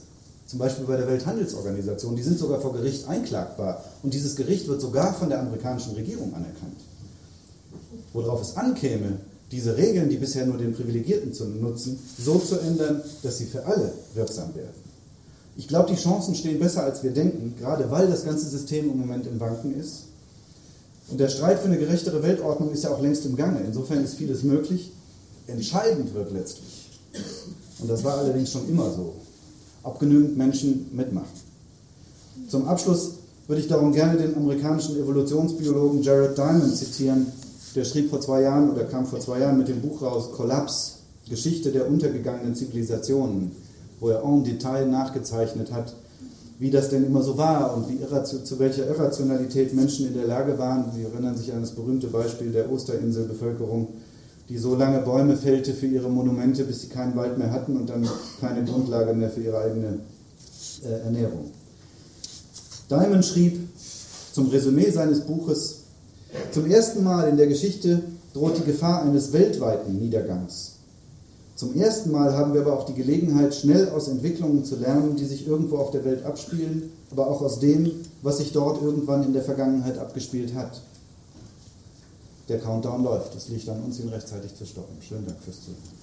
Zum Beispiel bei der Welthandelsorganisation, die sind sogar vor Gericht einklagbar. Und dieses Gericht wird sogar von der amerikanischen Regierung anerkannt. Worauf es ankäme, diese Regeln, die bisher nur den Privilegierten zu nutzen, so zu ändern, dass sie für alle wirksam werden. Ich glaube, die Chancen stehen besser, als wir denken, gerade weil das ganze System im Moment im Wanken ist. Und der Streit für eine gerechtere Weltordnung ist ja auch längst im Gange. Insofern ist vieles möglich. Entscheidend wird letztlich, und das war allerdings schon immer so, ob genügend Menschen mitmachen. Zum Abschluss würde ich darum gerne den amerikanischen Evolutionsbiologen Jared Diamond zitieren. Der schrieb vor zwei Jahren oder kam vor zwei Jahren mit dem Buch raus Kollaps, Geschichte der untergegangenen Zivilisationen, wo er en Detail nachgezeichnet hat, wie das denn immer so war und wie irration, zu welcher Irrationalität Menschen in der Lage waren. Sie erinnern sich an das berühmte Beispiel der Osterinselbevölkerung, die so lange Bäume fällte für ihre Monumente, bis sie keinen Wald mehr hatten und dann keine Grundlage mehr für ihre eigene äh, Ernährung. Diamond schrieb zum Resümee seines Buches: Zum ersten Mal in der Geschichte droht die Gefahr eines weltweiten Niedergangs. Zum ersten Mal haben wir aber auch die Gelegenheit, schnell aus Entwicklungen zu lernen, die sich irgendwo auf der Welt abspielen, aber auch aus dem, was sich dort irgendwann in der Vergangenheit abgespielt hat. Der Countdown läuft. Es liegt an uns, ihn rechtzeitig zu stoppen. Schönen Dank fürs Zuhören.